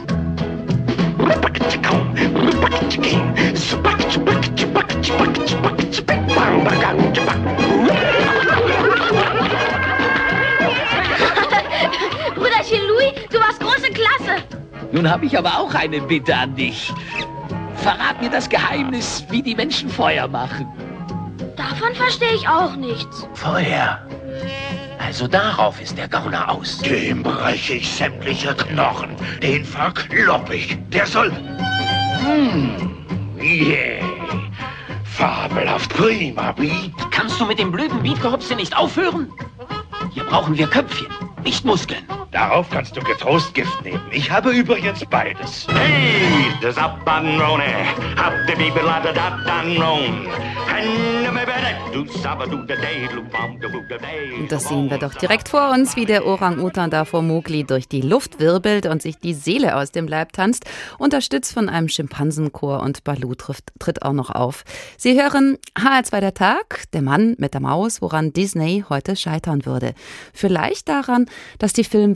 Bruderchen Louis, du warst große Klasse. Nun habe ich aber auch eine Bitte an dich. Verrat mir das Geheimnis, wie die Menschen Feuer machen. Davon verstehe ich auch nichts. Feuer. Also darauf ist der Gauner aus. Dem breche ich sämtliche Knochen. Den verklopp ich. Der soll... Yeah. Fabelhaft, prima Beat. Kannst du mit dem blöden Beatgehopse nicht aufhören? Hier brauchen wir Köpfchen, nicht Muskeln. Darauf kannst du getrost Gift nehmen. Ich habe übrigens beides. Hey, das Abbanrone. Und das sehen wir doch direkt vor uns, wie der Orang-Utan da vor Mowgli durch die Luft wirbelt und sich die Seele aus dem Leib tanzt, unterstützt von einem Schimpansenchor, und Baloo tritt auch noch auf. Sie hören HR2 der Tag, der Mann mit der Maus, woran Disney heute scheitern würde. Vielleicht daran, dass die Filmwelt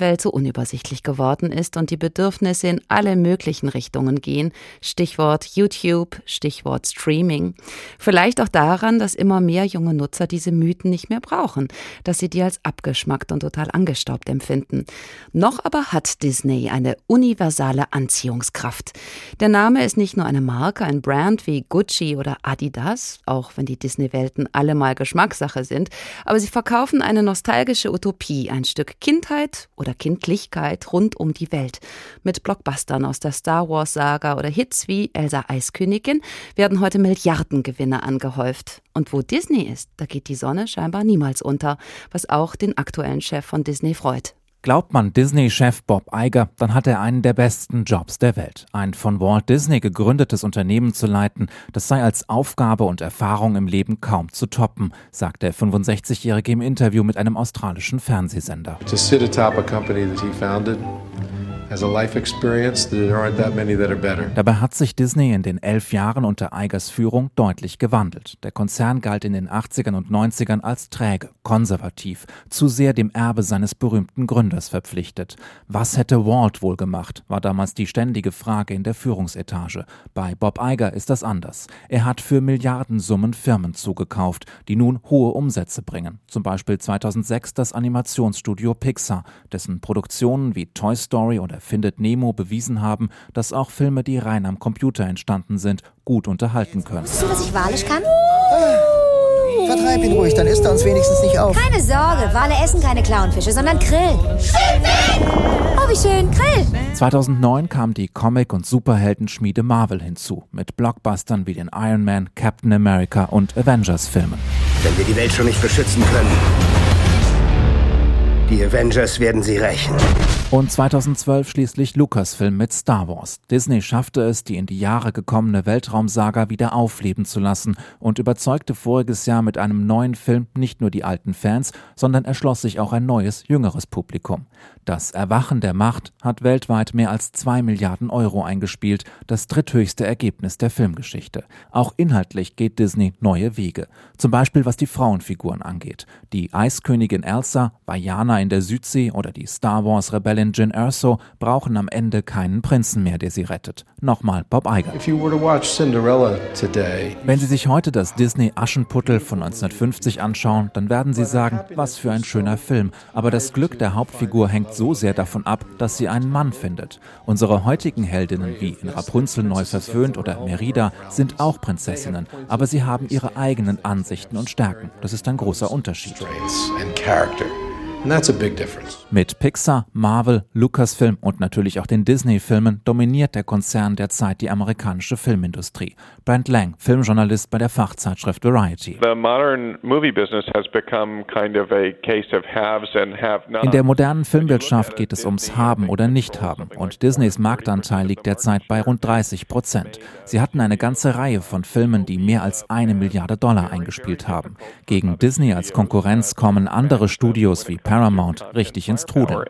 Außenwelt so unübersichtlich geworden ist und die Bedürfnisse in alle möglichen Richtungen gehen. Stichwort YouTube, Stichwort Streaming. Vielleicht auch daran, dass immer mehr junge Nutzer diese Mythen nicht mehr brauchen, dass sie die als abgeschmackt und total angestaubt empfinden. Noch aber hat Disney eine universale Anziehungskraft. Der Name ist nicht nur eine Marke, ein Brand wie Gucci oder Adidas, auch wenn die Disney-Welten alle mal Geschmackssache sind, aber sie verkaufen eine nostalgische Utopie, ein Stück Kindheit oder Kindlichkeit rund um die Welt. Mit Blockbustern aus der Star-Wars-Saga oder Hits wie Elsa Eiskönigin werden heute Milliardengewinne angehäuft. Und wo Disney ist, da geht die Sonne scheinbar niemals unter, was auch den aktuellen Chef von Disney freut. Glaubt man Disney-Chef Bob Iger, dann hat er einen der besten Jobs der Welt. Ein von Walt Disney gegründetes Unternehmen zu leiten, das sei als Aufgabe und Erfahrung im Leben kaum zu toppen, sagt der 65-Jährige im Interview mit einem australischen Fernsehsender. To sit atop a company that he founded has a life experience that there aren't that many that are better. Dabei hat sich Disney in den 11 Jahren unter Igers Führung deutlich gewandelt. Der Konzern galt in den 80ern und 90ern als träge, konservativ, zu sehr dem Erbe seines berühmten Gründers verpflichtet. Was hätte Walt wohl gemacht, war damals die ständige Frage in der Führungsetage. Bei Bob Iger ist das anders. Er hat für Milliardensummen Firmen zugekauft, die nun hohe Umsätze bringen. Zum Beispiel 2006 das Animationsstudio Pixar, dessen Produktionen wie Toy Story oder Findet Nemo bewiesen haben, dass auch Filme, die rein am Computer entstanden sind, gut unterhalten können. Siehst du, dass ich Walisch kann? Vertreib ihn ruhig, dann isst er uns wenigstens nicht auf. Keine Sorge, Wale essen keine Clownfische, sondern Krill. Oh, wie schön, Krill. 2009 kam die Comic- und Superheldenschmiede Marvel hinzu, mit Blockbustern wie den Iron Man, Captain America und Avengers-Filmen. Wenn wir die Welt schon nicht beschützen können, die Avengers werden sie rächen. Und 2012 schließlich Lucasfilm mit Star Wars. Disney schaffte es, die in die Jahre gekommene Weltraumsaga wieder aufleben zu lassen und überzeugte voriges Jahr mit einem neuen Film nicht nur die alten Fans, sondern erschloss sich auch ein neues, jüngeres Publikum. Das Erwachen der Macht hat weltweit mehr als 2 Milliarden Euro eingespielt, das dritthöchste Ergebnis der Filmgeschichte. Auch inhaltlich geht Disney neue Wege. Zum Beispiel was die Frauenfiguren angeht. Die Eiskönigin Elsa, Vajana in der Südsee oder die Star Wars Rebellin Jyn Erso brauchen am Ende keinen Prinzen mehr, der sie rettet. Nochmal Bob Iger. Wenn Sie sich heute das Disney Aschenputtel von 1950 anschauen, dann werden Sie sagen, was für ein schöner Film. Aber das Glück der Hauptfigur hängt so sehr davon ab, dass sie einen Mann findet. Unsere heutigen Heldinnen wie in Rapunzel neu verföhnt oder Merida sind auch Prinzessinnen, aber sie haben ihre eigenen Ansichten und Stärken. Das ist ein großer Unterschied. And that's a big difference. Mit Pixar, Marvel, Lucasfilm und natürlich auch den Disney-Filmen dominiert der Konzern derzeit die amerikanische Filmindustrie. Brent Lang, Filmjournalist bei der Fachzeitschrift Variety. In der modernen Filmwirtschaft geht es ums Haben oder Nicht-Haben und Disneys Marktanteil liegt derzeit bei rund 30%. Sie hatten eine ganze Reihe von Filmen, die mehr als $1 Milliarde eingespielt haben. Gegen Disney als Konkurrenz kommen andere Studios wie Paramount richtig ins Trudeln.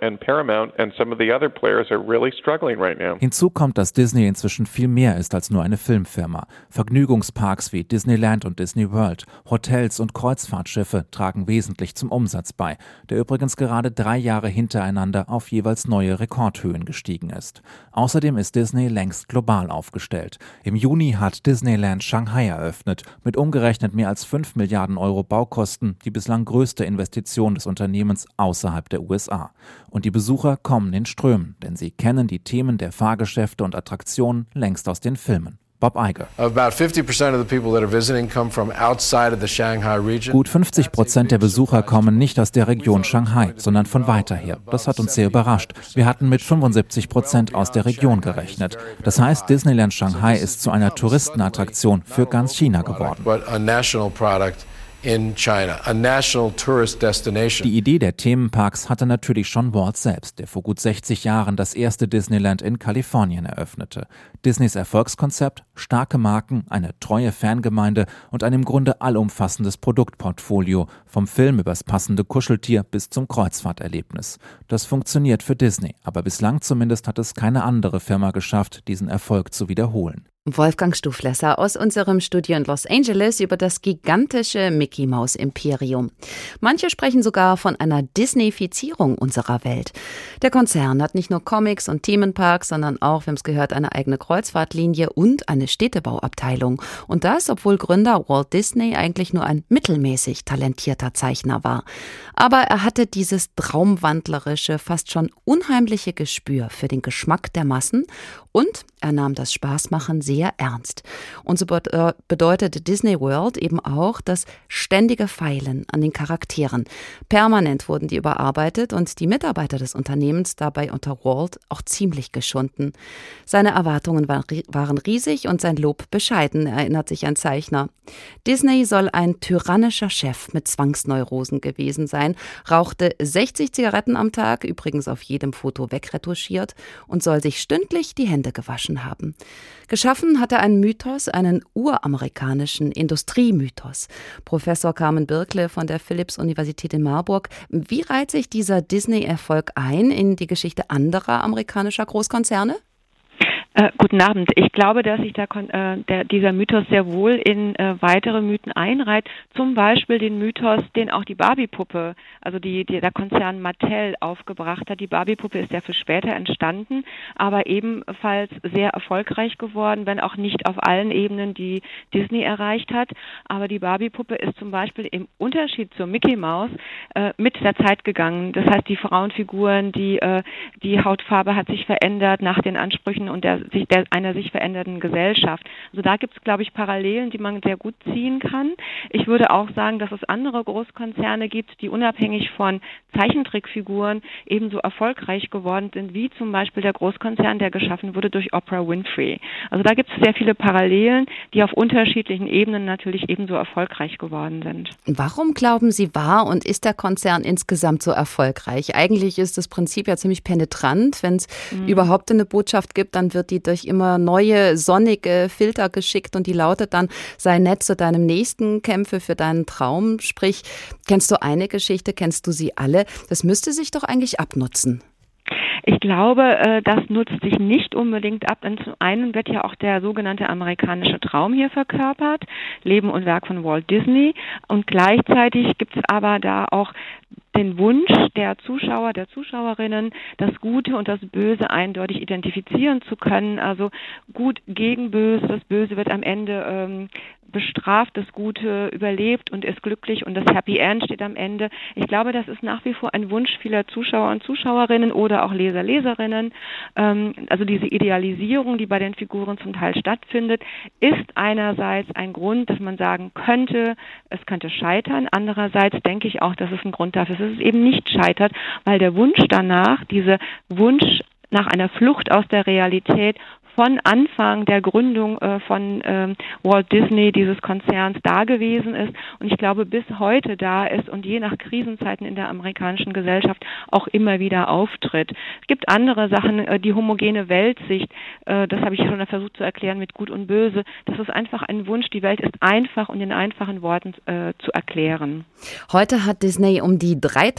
Hinzu kommt, dass Disney inzwischen viel mehr ist als nur eine Filmfirma. Vergnügungsparks wie Disneyland und Disney World, Hotels und Kreuzfahrtschiffe tragen wesentlich zum Umsatz bei, der übrigens gerade 3 Jahre hintereinander auf jeweils neue Rekordhöhen gestiegen ist. Außerdem ist Disney längst global aufgestellt. Im Juni hat Disneyland Shanghai eröffnet, mit umgerechnet mehr als 5 Milliarden Euro Baukosten, die bislang größte Investition des Unternehmens außerhalb der USA. Und die Besucher kommen in Strömen, denn sie kennen die Themen der Fahrgeschäfte und Attraktionen längst aus den Filmen. Bob Iger. Gut 50% der Besucher kommen nicht aus der Region Shanghai, sondern von weiter her. Das hat uns sehr überrascht. Wir hatten mit 75% aus der Region gerechnet. Das heißt, Disneyland Shanghai ist zu einer Touristenattraktion für ganz China geworden. In China, a national tourist destination. Die Idee der Themenparks hatte natürlich schon Walt selbst, der vor gut 60 Jahren das erste Disneyland in Kalifornien eröffnete. Disneys Erfolgskonzept, starke Marken, eine treue Fangemeinde und ein im Grunde allumfassendes Produktportfolio, vom Film übers passende Kuscheltier bis zum Kreuzfahrterlebnis. Das funktioniert für Disney, aber bislang zumindest hat es keine andere Firma geschafft, diesen Erfolg zu wiederholen. Wolfgang Stuflesser aus unserem Studio in Los Angeles über das gigantische Mickey-Maus-Imperium. Manche sprechen sogar von einer Disneyfizierung unserer Welt. Der Konzern hat nicht nur Comics und Themenparks, sondern auch, wir haben es gehört, eine eigene Kreuzfahrtlinie und eine Städtebauabteilung. Und das, obwohl Gründer Walt Disney eigentlich nur ein mittelmäßig talentierter Zeichner war. Aber er hatte dieses traumwandlerische, fast schon unheimliche Gespür für den Geschmack der Massen und er nahm das Spaßmachen sehr ernst. Und so bedeutete Disney World eben auch das ständige Feilen an den Charakteren. Permanent wurden die überarbeitet und die Mitarbeiter des Unternehmens dabei unter Walt auch ziemlich geschunden. Seine Erwartungen waren riesig und sein Lob bescheiden, erinnert sich ein Zeichner. Disney soll ein tyrannischer Chef mit Zwangsneurosen gewesen sein, rauchte 60 Zigaretten am Tag, übrigens auf jedem Foto wegretuschiert, und soll sich stündlich die Hände gewaschen haben. Geschaffen hat er einen Mythos, einen uramerikanischen Industriemythos. Professor Carmen Birkle von der Philipps-Universität in Marburg. Wie reiht sich dieser Disney-Erfolg ein in die Geschichte anderer amerikanischer Großkonzerne? Guten Abend. Ich glaube, dass sich dieser Mythos sehr wohl in weitere Mythen einreiht. Zum Beispiel den Mythos, den auch die Barbie-Puppe, also der Konzern Mattel aufgebracht hat. Die Barbie-Puppe ist ja viel später entstanden, aber ebenfalls sehr erfolgreich geworden, wenn auch nicht auf allen Ebenen, die Disney erreicht hat. Aber die Barbie-Puppe ist zum Beispiel im Unterschied zur Mickey Maus mit der Zeit gegangen. Das heißt, die Frauenfiguren, die Hautfarbe hat sich verändert nach den Ansprüchen und einer sich verändernden Gesellschaft. Also da gibt es, glaube ich, Parallelen, die man sehr gut ziehen kann. Ich würde auch sagen, dass es andere Großkonzerne gibt, die unabhängig von Zeichentrickfiguren ebenso erfolgreich geworden sind, wie zum Beispiel der Großkonzern, der geschaffen wurde durch Oprah Winfrey. Also da gibt es sehr viele Parallelen, die auf unterschiedlichen Ebenen natürlich ebenso erfolgreich geworden sind. Warum glauben Sie, war und ist der Konzern insgesamt so erfolgreich? Eigentlich ist das Prinzip ja ziemlich penetrant. Wenn es überhaupt eine Botschaft gibt, dann wird die durch immer neue sonnige Filter geschickt und die lautet dann: sei nett zu deinem Nächsten, kämpfe für deinen Traum. Sprich, kennst du eine Geschichte, kennst du sie alle? Das müsste sich doch eigentlich abnutzen. Ich glaube, das nutzt sich nicht unbedingt ab, denn zum einen wird ja auch der sogenannte amerikanische Traum hier verkörpert, Leben und Werk von Walt Disney, und gleichzeitig gibt es aber da auch den Wunsch der Zuschauer, der Zuschauerinnen, das Gute und das Böse eindeutig identifizieren zu können. Also gut gegen Böse, das Böse wird am Ende bestraft, das Gute überlebt und ist glücklich und das Happy End steht am Ende. Ich glaube, das ist nach wie vor ein Wunsch vieler Zuschauer und Zuschauerinnen oder auch Leser, Leserinnen. Also diese Idealisierung, die bei den Figuren zum Teil stattfindet, ist einerseits ein Grund, dass man sagen könnte, es könnte scheitern. Andererseits denke ich auch, dass es ein Grund dafür ist, dass es eben nicht scheitert, weil der Wunsch danach, dieser Wunsch nach einer Flucht aus der Realität von Anfang der Gründung von Walt Disney, dieses Konzerns, da gewesen ist und ich glaube bis heute da ist und je nach Krisenzeiten in der amerikanischen Gesellschaft auch immer wieder auftritt. Es gibt andere Sachen, die homogene Weltsicht, das habe ich schon versucht zu erklären mit Gut und Böse. Das ist einfach ein Wunsch, die Welt ist einfach und in einfachen Worten zu erklären. Heute hat Disney um die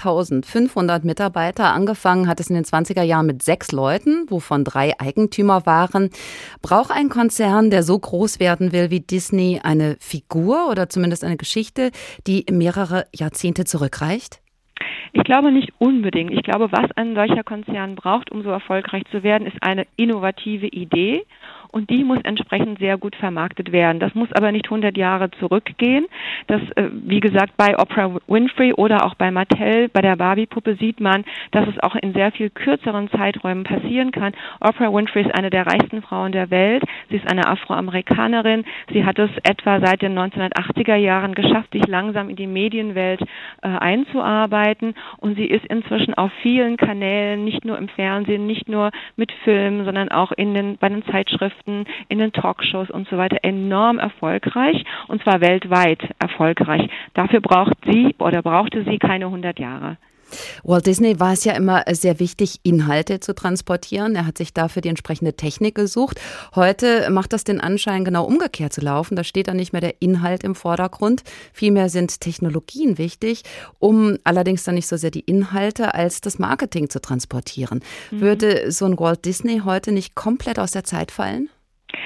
3.500 Mitarbeiter. Angefangen hat es in den 20er Jahren mit 6 Leuten, wovon 3 Eigentümer waren. Braucht ein Konzern, der so groß werden will wie Disney, eine Figur oder zumindest eine Geschichte, die mehrere Jahrzehnte zurückreicht? Ich glaube nicht unbedingt. Ich glaube, was ein solcher Konzern braucht, um so erfolgreich zu werden, ist eine innovative Idee. Und die muss entsprechend sehr gut vermarktet werden. Das muss aber nicht 100 Jahre zurückgehen. Das, wie gesagt, bei Oprah Winfrey oder auch bei Mattel, bei der Barbie-Puppe sieht man, dass es auch in sehr viel kürzeren Zeiträumen passieren kann. Oprah Winfrey ist eine der reichsten Frauen der Welt. Sie ist eine Afroamerikanerin. Sie hat es etwa seit den 1980er Jahren geschafft, sich langsam in die Medienwelt einzuarbeiten. Und sie ist inzwischen auf vielen Kanälen, nicht nur im Fernsehen, nicht nur mit Filmen, sondern auch bei den Zeitschriften, in den Talkshows und so weiter enorm erfolgreich und zwar weltweit erfolgreich. Dafür brauchte sie keine 100 Jahre. Walt Disney war es ja immer sehr wichtig, Inhalte zu transportieren. Er hat sich dafür die entsprechende Technik gesucht. Heute macht das den Anschein, genau umgekehrt zu laufen. Da steht dann nicht mehr der Inhalt im Vordergrund. Vielmehr sind Technologien wichtig, um allerdings dann nicht so sehr die Inhalte als das Marketing zu transportieren. Würde so ein Walt Disney heute nicht komplett aus der Zeit fallen?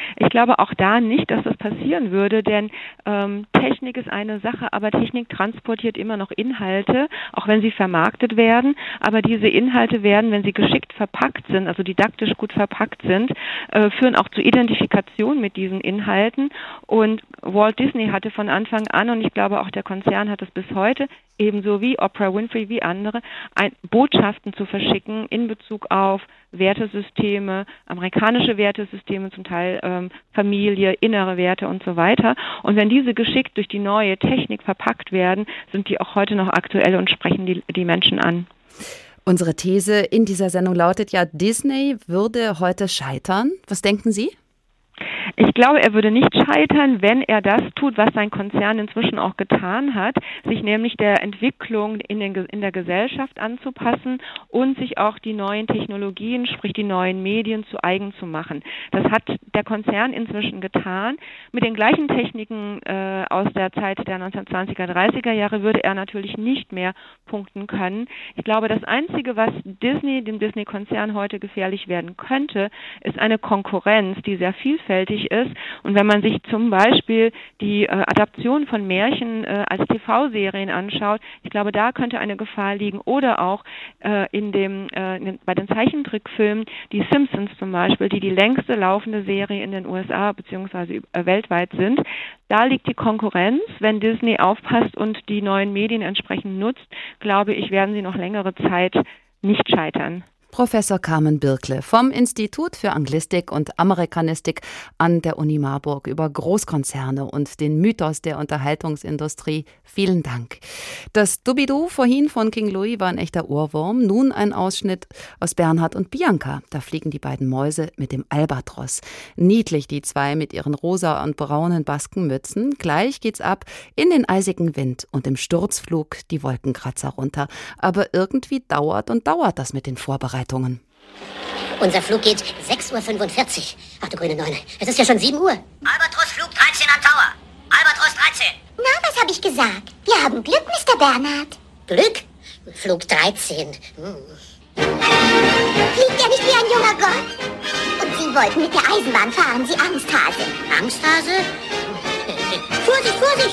Ich glaube auch da nicht, dass das passieren würde, denn Technik ist eine Sache, aber Technik transportiert immer noch Inhalte, auch wenn sie vermarktet werden. Aber diese Inhalte werden, wenn sie geschickt verpackt sind, also didaktisch gut verpackt sind, führen auch zur Identifikation mit diesen Inhalten. Und Walt Disney hatte von Anfang an, und ich glaube auch der Konzern hat es bis heute, ebenso wie Oprah Winfrey wie andere, Botschaften zu verschicken in Bezug auf Wertesysteme, amerikanische Wertesysteme, zum Teil Familie, innere Werte und so weiter. Und wenn diese geschickt durch die neue Technik verpackt werden, sind die auch heute noch aktuell und sprechen die Menschen an. Unsere These in dieser Sendung lautet ja, Disney würde heute scheitern. Was denken Sie? Ich glaube, er würde nicht scheitern, wenn er das tut, was sein Konzern inzwischen auch getan hat, sich nämlich der Entwicklung in der Gesellschaft anzupassen und sich auch die neuen Technologien, sprich die neuen Medien zu eigen zu machen. Das hat der Konzern inzwischen getan. Mit den gleichen Techniken aus der Zeit der 1920er, 30er Jahre würde er natürlich nicht mehr punkten können. Ich glaube, das Einzige, was dem Disney-Konzern heute gefährlich werden könnte, ist eine Konkurrenz, die sehr vielfältig ist. Und wenn man sich zum Beispiel die Adaption von Märchen als TV-Serien anschaut, ich glaube, da könnte eine Gefahr liegen. Oder auch bei den Zeichentrickfilmen, die Simpsons zum Beispiel, die längste laufende Serie in den USA bzw. weltweit sind. Da liegt die Konkurrenz. Wenn Disney aufpasst und die neuen Medien entsprechend nutzt, glaube ich, werden sie noch längere Zeit nicht scheitern. Professor Carmen Birkle vom Institut für Anglistik und Amerikanistik an der Uni Marburg über Großkonzerne und den Mythos der Unterhaltungsindustrie. Vielen Dank. Das Dubidu vorhin von King Louis war ein echter Ohrwurm. Nun ein Ausschnitt aus Bernhard und Bianca. Da fliegen die beiden Mäuse mit dem Albatros. Niedlich die zwei mit ihren rosa und braunen Baskenmützen. Gleich geht's ab in den eisigen Wind und im Sturzflug die Wolkenkratzer runter. Aber irgendwie dauert das mit den Vorbereitungen. Unser Flug geht 6:45 Uhr. Ach du grüne Neune, es ist ja schon 7 Uhr. Albatros Flug 13 an Tower. Albatros 13. Na, was habe ich gesagt? Wir haben Glück, Mr. Bernhard. Glück? Flug 13. Fliegt er nicht wie ein junger Gott? Und Sie wollten mit der Eisenbahn fahren, Sie Angsthase. Angsthase? Vorsicht, Vorsicht!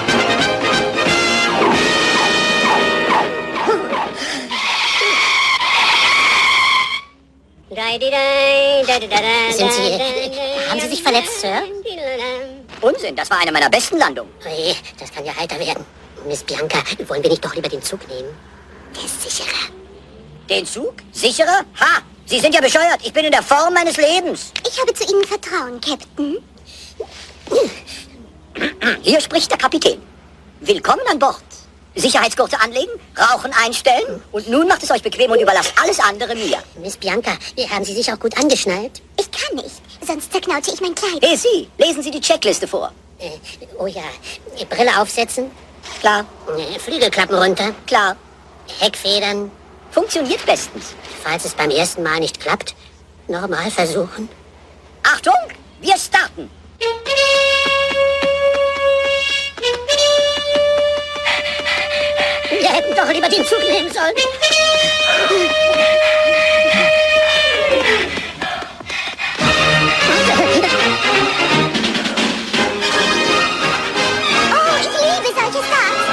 Haben Sie sich verletzt, Sir? Unsinn, das war eine meiner besten Landungen. Oje, das kann ja heiter werden. Miss Bianca, wollen wir nicht doch lieber den Zug nehmen? Der ist sicherer. Den Zug? Sicherer? Ha! Sie sind ja bescheuert. Ich bin in der Form meines Lebens. Ich habe zu Ihnen Vertrauen, Captain. Hier spricht der Kapitän. Willkommen an Bord. Sicherheitsgurte anlegen, Rauchen einstellen und nun macht es euch bequem und überlasst alles andere mir. Miss Bianca, haben Sie sich auch gut angeschnallt? Ich kann nicht, sonst zerknautsche ich mein Kleid. Hey Sie, lesen Sie die Checkliste vor. Oh ja, Brille aufsetzen? Klar. Flügelklappen runter? Klar. Heckfedern? Funktioniert bestens. Falls es beim ersten Mal nicht klappt, nochmal versuchen. Achtung, wir starten. Wir hätten doch lieber den Zug nehmen sollen. Oh, ich liebe solche Starts.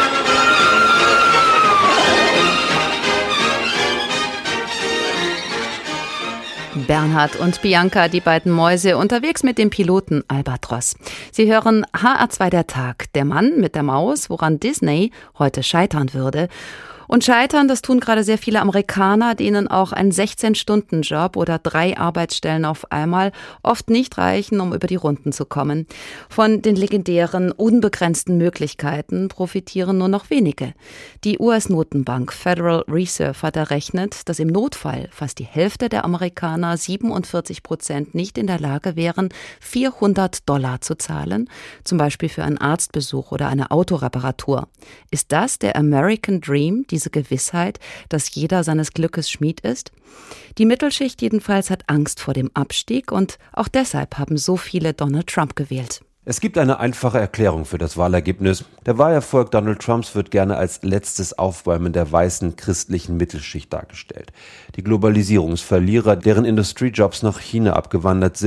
Bernhard und Bianca, die beiden Mäuse, unterwegs mit dem Piloten Albatros. Sie hören HR2 der Tag, der Mann mit der Maus, woran Disney heute scheitern würde. Und scheitern, das tun gerade sehr viele Amerikaner, denen auch ein 16-Stunden-Job oder 3 Arbeitsstellen auf einmal oft nicht reichen, um über die Runden zu kommen. Von den legendären, unbegrenzten Möglichkeiten profitieren nur noch wenige. Die US-Notenbank Federal Reserve hat errechnet, dass im Notfall fast die Hälfte der Amerikaner, 47% nicht in der Lage wären, $400 zu zahlen, zum Beispiel für einen Arztbesuch oder eine Autoreparatur. Ist das der American Dream, diese Gewissheit, dass jeder seines Glückes Schmied ist? Die Mittelschicht jedenfalls hat Angst vor dem Abstieg und auch deshalb haben so viele Donald Trump gewählt. Es gibt eine einfache Erklärung für das Wahlergebnis. Der Wahlerfolg Donald Trumps wird gerne als letztes Aufbäumen der weißen christlichen Mittelschicht dargestellt. Die Globalisierungsverlierer, deren Industriejobs nach China abgewandert sind,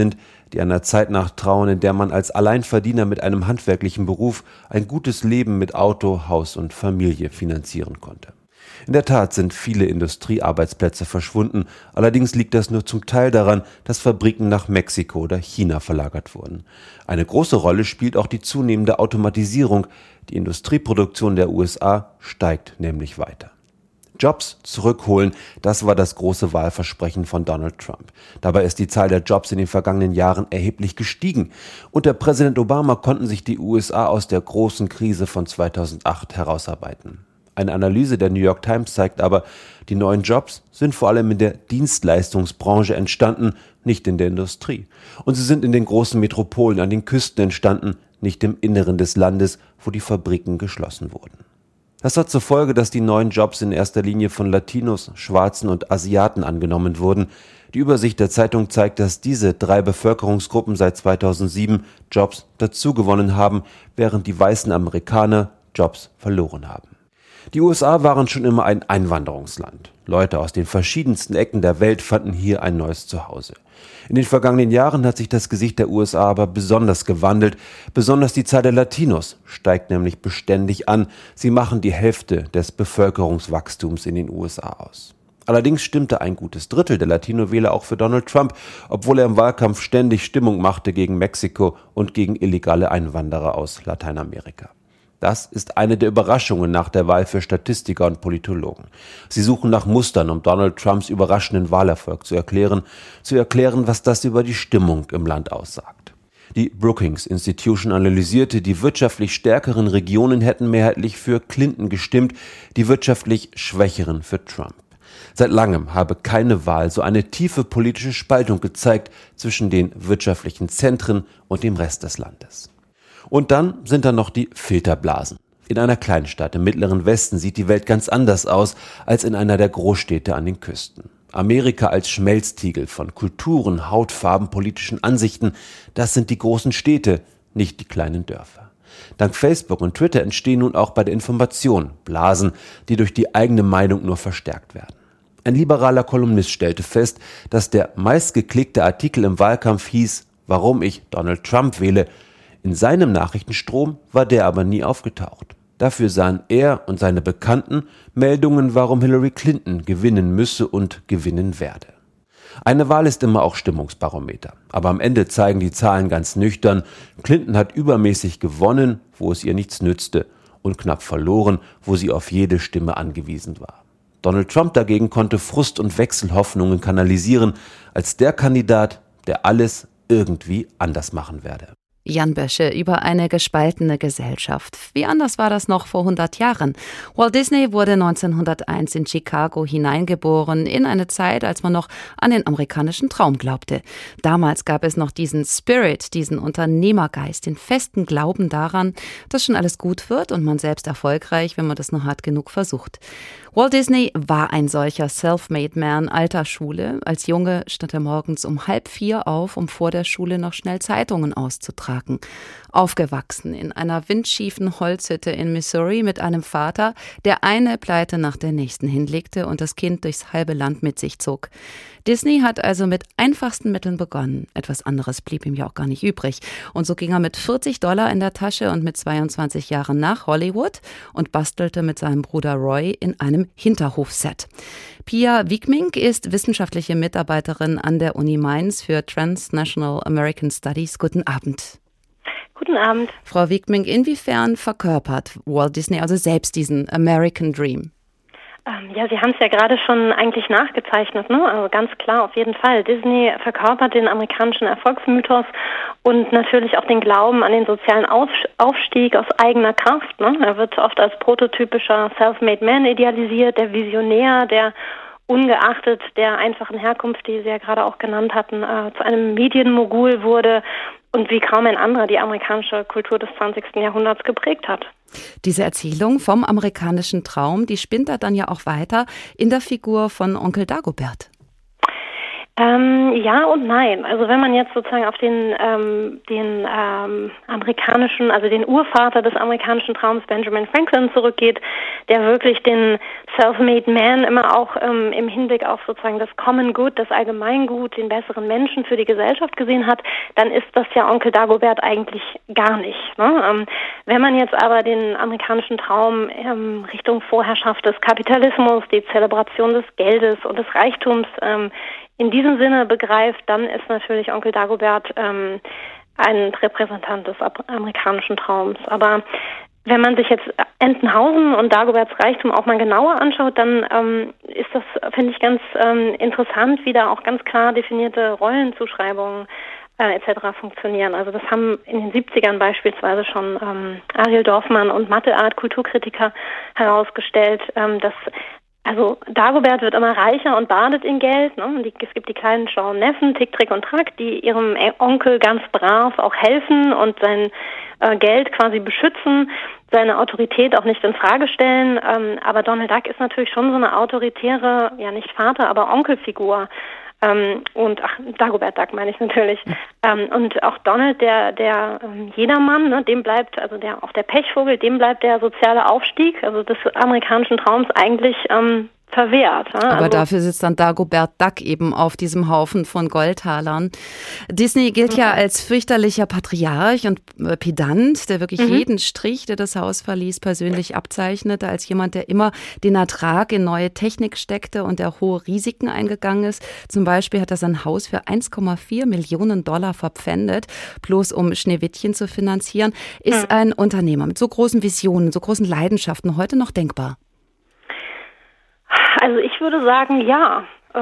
die einer Zeit nachtrauen, in der man als Alleinverdiener mit einem handwerklichen Beruf ein gutes Leben mit Auto, Haus und Familie finanzieren konnte. In der Tat sind viele Industriearbeitsplätze verschwunden, allerdings liegt das nur zum Teil daran, dass Fabriken nach Mexiko oder China verlagert wurden. Eine große Rolle spielt auch die zunehmende Automatisierung. Die Industrieproduktion der USA steigt nämlich weiter. Jobs zurückholen, das war das große Wahlversprechen von Donald Trump. Dabei ist die Zahl der Jobs in den vergangenen Jahren erheblich gestiegen. Unter Präsident Obama konnten sich die USA aus der großen Krise von 2008 herausarbeiten. Eine Analyse der New York Times zeigt aber, die neuen Jobs sind vor allem in der Dienstleistungsbranche entstanden, nicht in der Industrie. Und sie sind in den großen Metropolen an den Küsten entstanden, nicht im Inneren des Landes, wo die Fabriken geschlossen wurden. Das hat zur Folge, dass die neuen Jobs in erster Linie von Latinos, Schwarzen und Asiaten angenommen wurden. Die Übersicht der Zeitung zeigt, dass diese 3 Bevölkerungsgruppen seit 2007 Jobs dazugewonnen haben, während die weißen Amerikaner Jobs verloren haben. Die USA waren schon immer ein Einwanderungsland. Leute aus den verschiedensten Ecken der Welt fanden hier ein neues Zuhause. In den vergangenen Jahren hat sich das Gesicht der USA aber besonders gewandelt. Besonders die Zahl der Latinos steigt nämlich beständig an. Sie machen die Hälfte des Bevölkerungswachstums in den USA aus. Allerdings stimmte ein gutes Drittel der Latino-Wähler auch für Donald Trump, obwohl er im Wahlkampf ständig Stimmung machte gegen Mexiko und gegen illegale Einwanderer aus Lateinamerika. Das ist eine der Überraschungen nach der Wahl für Statistiker und Politologen. Sie suchen nach Mustern, um Donald Trumps überraschenden Wahlerfolg zu erklären, was das über die Stimmung im Land aussagt. Die Brookings Institution analysierte, die wirtschaftlich stärkeren Regionen hätten mehrheitlich für Clinton gestimmt, die wirtschaftlich schwächeren für Trump. Seit langem habe keine Wahl so eine tiefe politische Spaltung gezeigt zwischen den wirtschaftlichen Zentren und dem Rest des Landes. Und dann sind da noch die Filterblasen. In einer Kleinstadt im Mittleren Westen sieht die Welt ganz anders aus als in einer der Großstädte an den Küsten. Amerika als Schmelztiegel von Kulturen, Hautfarben, politischen Ansichten, das sind die großen Städte, nicht die kleinen Dörfer. Dank Facebook und Twitter entstehen nun auch bei der Information Blasen, die durch die eigene Meinung nur verstärkt werden. Ein liberaler Kolumnist stellte fest, dass der meistgeklickte Artikel im Wahlkampf hieß, warum ich Donald Trump wähle. In seinem Nachrichtenstrom war der aber nie aufgetaucht. Dafür sahen er und seine Bekannten Meldungen, warum Hillary Clinton gewinnen müsse und gewinnen werde. Eine Wahl ist immer auch Stimmungsbarometer. Aber am Ende zeigen die Zahlen ganz nüchtern, Clinton hat übermäßig gewonnen, wo es ihr nichts nützte, und knapp verloren, wo sie auf jede Stimme angewiesen war. Donald Trump dagegen konnte Frust und Wechselhoffnungen kanalisieren, als der Kandidat, der alles irgendwie anders machen werde. Jan Bösche über eine gespaltene Gesellschaft. Wie anders war das noch vor 100 Jahren? Walt Disney wurde 1901 in Chicago hineingeboren, in eine Zeit, als man noch an den amerikanischen Traum glaubte. Damals gab es noch diesen Spirit, diesen Unternehmergeist, den festen Glauben daran, dass schon alles gut wird und man selbst erfolgreich, wenn man das nur hart genug versucht. Walt Disney war ein solcher Self-Made Man alter Schule. Als Junge stand er morgens um 3:30 auf, um vor der Schule noch schnell Zeitungen auszutragen. Aufgewachsen in einer windschiefen Holzhütte in Missouri mit einem Vater, der eine Pleite nach der nächsten hinlegte und das Kind durchs halbe Land mit sich zog. Disney hat also mit einfachsten Mitteln begonnen. Etwas anderes blieb ihm ja auch gar nicht übrig. Und so ging er mit $40 in der Tasche und mit 22 Jahren nach Hollywood und bastelte mit seinem Bruder Roy in einem Hinterhofset. Pia Wiegmink ist wissenschaftliche Mitarbeiterin an der Uni Mainz für Transnational American Studies. Guten Abend. Guten Abend. Frau Wiegmink, inwiefern verkörpert Walt Disney also selbst diesen American Dream? Ja, Sie haben es ja gerade schon eigentlich nachgezeichnet, ne? Also ganz klar, auf jeden Fall. Disney verkörpert den amerikanischen Erfolgsmythos und natürlich auch den Glauben an den sozialen Aufstieg aus eigener Kraft, ne? Er wird oft als prototypischer Self-Made Man idealisiert, der Visionär, der ungeachtet der einfachen Herkunft, die Sie ja gerade auch genannt hatten, zu einem Medienmogul wurde und wie kaum ein anderer die amerikanische Kultur des 20. Jahrhunderts geprägt hat. Diese Erzählung vom amerikanischen Traum, die spinnt er dann ja auch weiter in der Figur von Onkel Dagobert. Ja und nein. Also wenn man jetzt sozusagen auf den amerikanischen, also den Urvater des amerikanischen Traums Benjamin Franklin zurückgeht, der wirklich den Self-Made Man immer auch im Hinblick auf sozusagen das Common Good, das Allgemeingut, den besseren Menschen für die Gesellschaft gesehen hat, dann ist das ja Onkel Dagobert eigentlich gar nicht. Ne? Wenn man jetzt aber den amerikanischen Traum Richtung Vorherrschaft des Kapitalismus, die Zelebration des Geldes und des Reichtums in diesem Sinne begreift, dann ist natürlich Onkel Dagobert ein Repräsentant des amerikanischen Traums. Aber wenn man sich jetzt Entenhausen und Dagoberts Reichtum auch mal genauer anschaut, dann ist das, finde ich, ganz interessant, wie da auch ganz klar definierte Rollenzuschreibungen etc. funktionieren. Also das haben in den 70ern beispielsweise schon Ariel Dorfmann und Mathe-Art-Kulturkritiker herausgestellt, dass also Dagobert wird immer reicher und badet in Geld. Ne? Und es gibt die kleinen schlauen Neffen, Tick, Trick und Track, die ihrem Onkel ganz brav auch helfen und sein Geld quasi beschützen, seine Autorität auch nicht in Frage stellen. Aber Donald Duck ist natürlich schon so eine autoritäre, ja nicht Vater, aber Onkelfigur. Dagobert Duck meine ich natürlich. Und auch Donald, der Jedermann, ne, dem bleibt, also auch der Pechvogel, dem bleibt der soziale Aufstieg, also des amerikanischen Traums eigentlich verwehrt. Ja? Aber dafür sitzt dann Dagobert Duck eben auf diesem Haufen von Goldtalern. Disney gilt ja als fürchterlicher Patriarch und Pedant, der wirklich jeden Strich, der das Haus verließ, persönlich abzeichnete, als jemand, der immer den Ertrag in neue Technik steckte und der hohe Risiken eingegangen ist. Zum Beispiel hat er sein Haus für 1,4 Millionen $ verpfändet, bloß um Schneewittchen zu finanzieren. Ist ein Unternehmer mit so großen Visionen, so großen Leidenschaften heute noch denkbar? Also ich würde sagen, ja,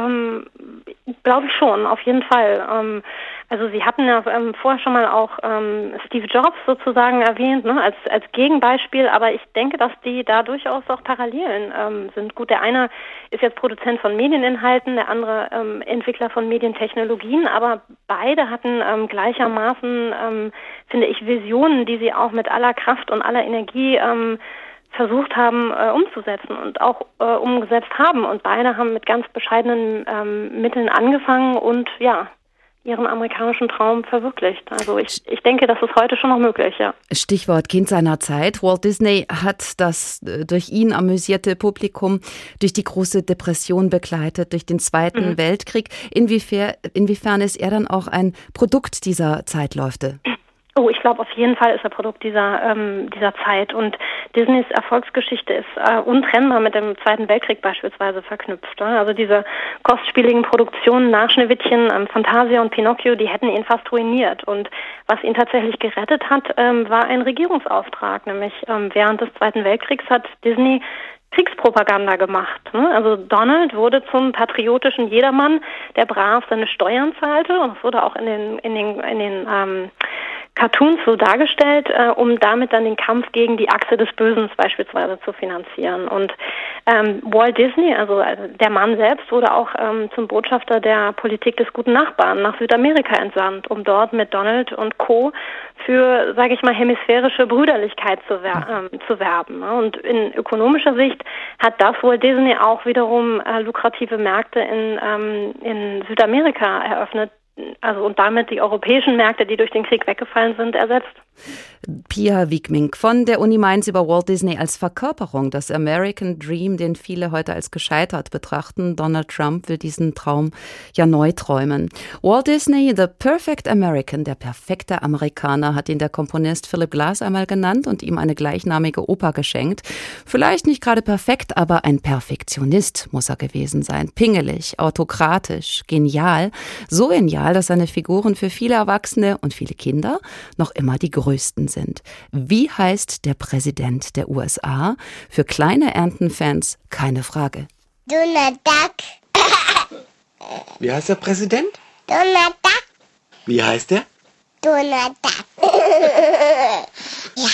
glaube ich schon, auf jeden Fall. Also Sie hatten ja vorher schon mal auch Steve Jobs sozusagen erwähnt, ne, als Gegenbeispiel, aber ich denke, dass die da durchaus auch Parallelen sind. Gut, der eine ist jetzt Produzent von Medieninhalten, der andere Entwickler von Medientechnologien, aber beide hatten gleichermaßen, finde ich, Visionen, die sie auch mit aller Kraft und aller Energie versucht haben umzusetzen und auch umgesetzt haben. Und beide haben mit ganz bescheidenen Mitteln angefangen und ja, ihren amerikanischen Traum verwirklicht. Also ich denke, das ist heute schon noch möglich, ja. Stichwort Kind seiner Zeit. Walt Disney hat das durch ihn amüsierte Publikum durch die große Depression begleitet, durch den Zweiten Weltkrieg. Inwiefern ist er dann auch ein Produkt dieser Zeitläufe? Oh, ich glaube, auf jeden Fall ist er Produkt dieser Zeit. Und Disneys Erfolgsgeschichte ist untrennbar mit dem Zweiten Weltkrieg beispielsweise verknüpft. Also diese kostspieligen Produktionen nach Schneewittchen, Fantasia und Pinocchio, die hätten ihn fast ruiniert. Und was ihn tatsächlich gerettet hat, war ein Regierungsauftrag. Nämlich während des Zweiten Weltkriegs hat Disney Kriegspropaganda gemacht. Also Donald wurde zum patriotischen Jedermann, der brav seine Steuern zahlte. Und das wurde auch in den Cartoons so dargestellt, um damit dann den Kampf gegen die Achse des Bösen beispielsweise zu finanzieren. Und Walt Disney, also der Mann selbst, wurde auch zum Botschafter der Politik des guten Nachbarn nach Südamerika entsandt, um dort mit Donald und Co. für, sage ich mal, hemisphärische Brüderlichkeit zu werben. Und in ökonomischer Sicht hat das Walt Disney auch wiederum lukrative Märkte in Südamerika eröffnet, also und damit die europäischen Märkte, die durch den Krieg weggefallen sind, ersetzt. Pia Wiegmink von der Uni Mainz über Walt Disney als Verkörperung des American Dream, den viele heute als gescheitert betrachten. Donald Trump will diesen Traum ja neu träumen. Walt Disney, the perfect American, der perfekte Amerikaner, hat ihn der Komponist Philip Glass einmal genannt und ihm eine gleichnamige Oper geschenkt. Vielleicht nicht gerade perfekt, aber ein Perfektionist muss er gewesen sein. Pingelig, autokratisch, genial. So genial, dass seine Figuren für viele Erwachsene und viele Kinder noch immer die größten sind. Wie heißt der Präsident der USA? Für kleine Erntenfans keine Frage. Donald Duck. Wie heißt der Präsident? Donald Duck. Wie heißt der? Donald Duck. Ja.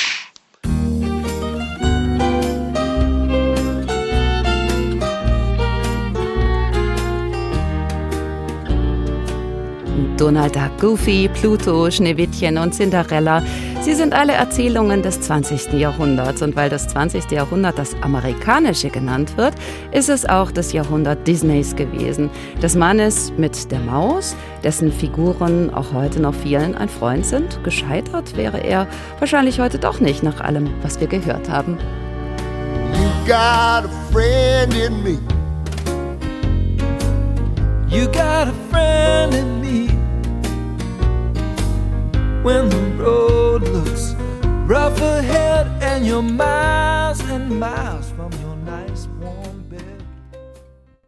Donald Duck, Goofy, Pluto, Schneewittchen und Cinderella. Sie sind alle Erzählungen des 20. Jahrhunderts und weil das 20. Jahrhundert das amerikanische genannt wird, ist es auch das Jahrhundert Disneys gewesen. Des Mannes mit der Maus, dessen Figuren auch heute noch vielen ein Freund sind. Gescheitert wäre er wahrscheinlich heute doch nicht, nach allem, was wir gehört haben. You got a friend in me. You got a friend in me. When the road looks rough ahead and you're miles and miles from your nice warm bed.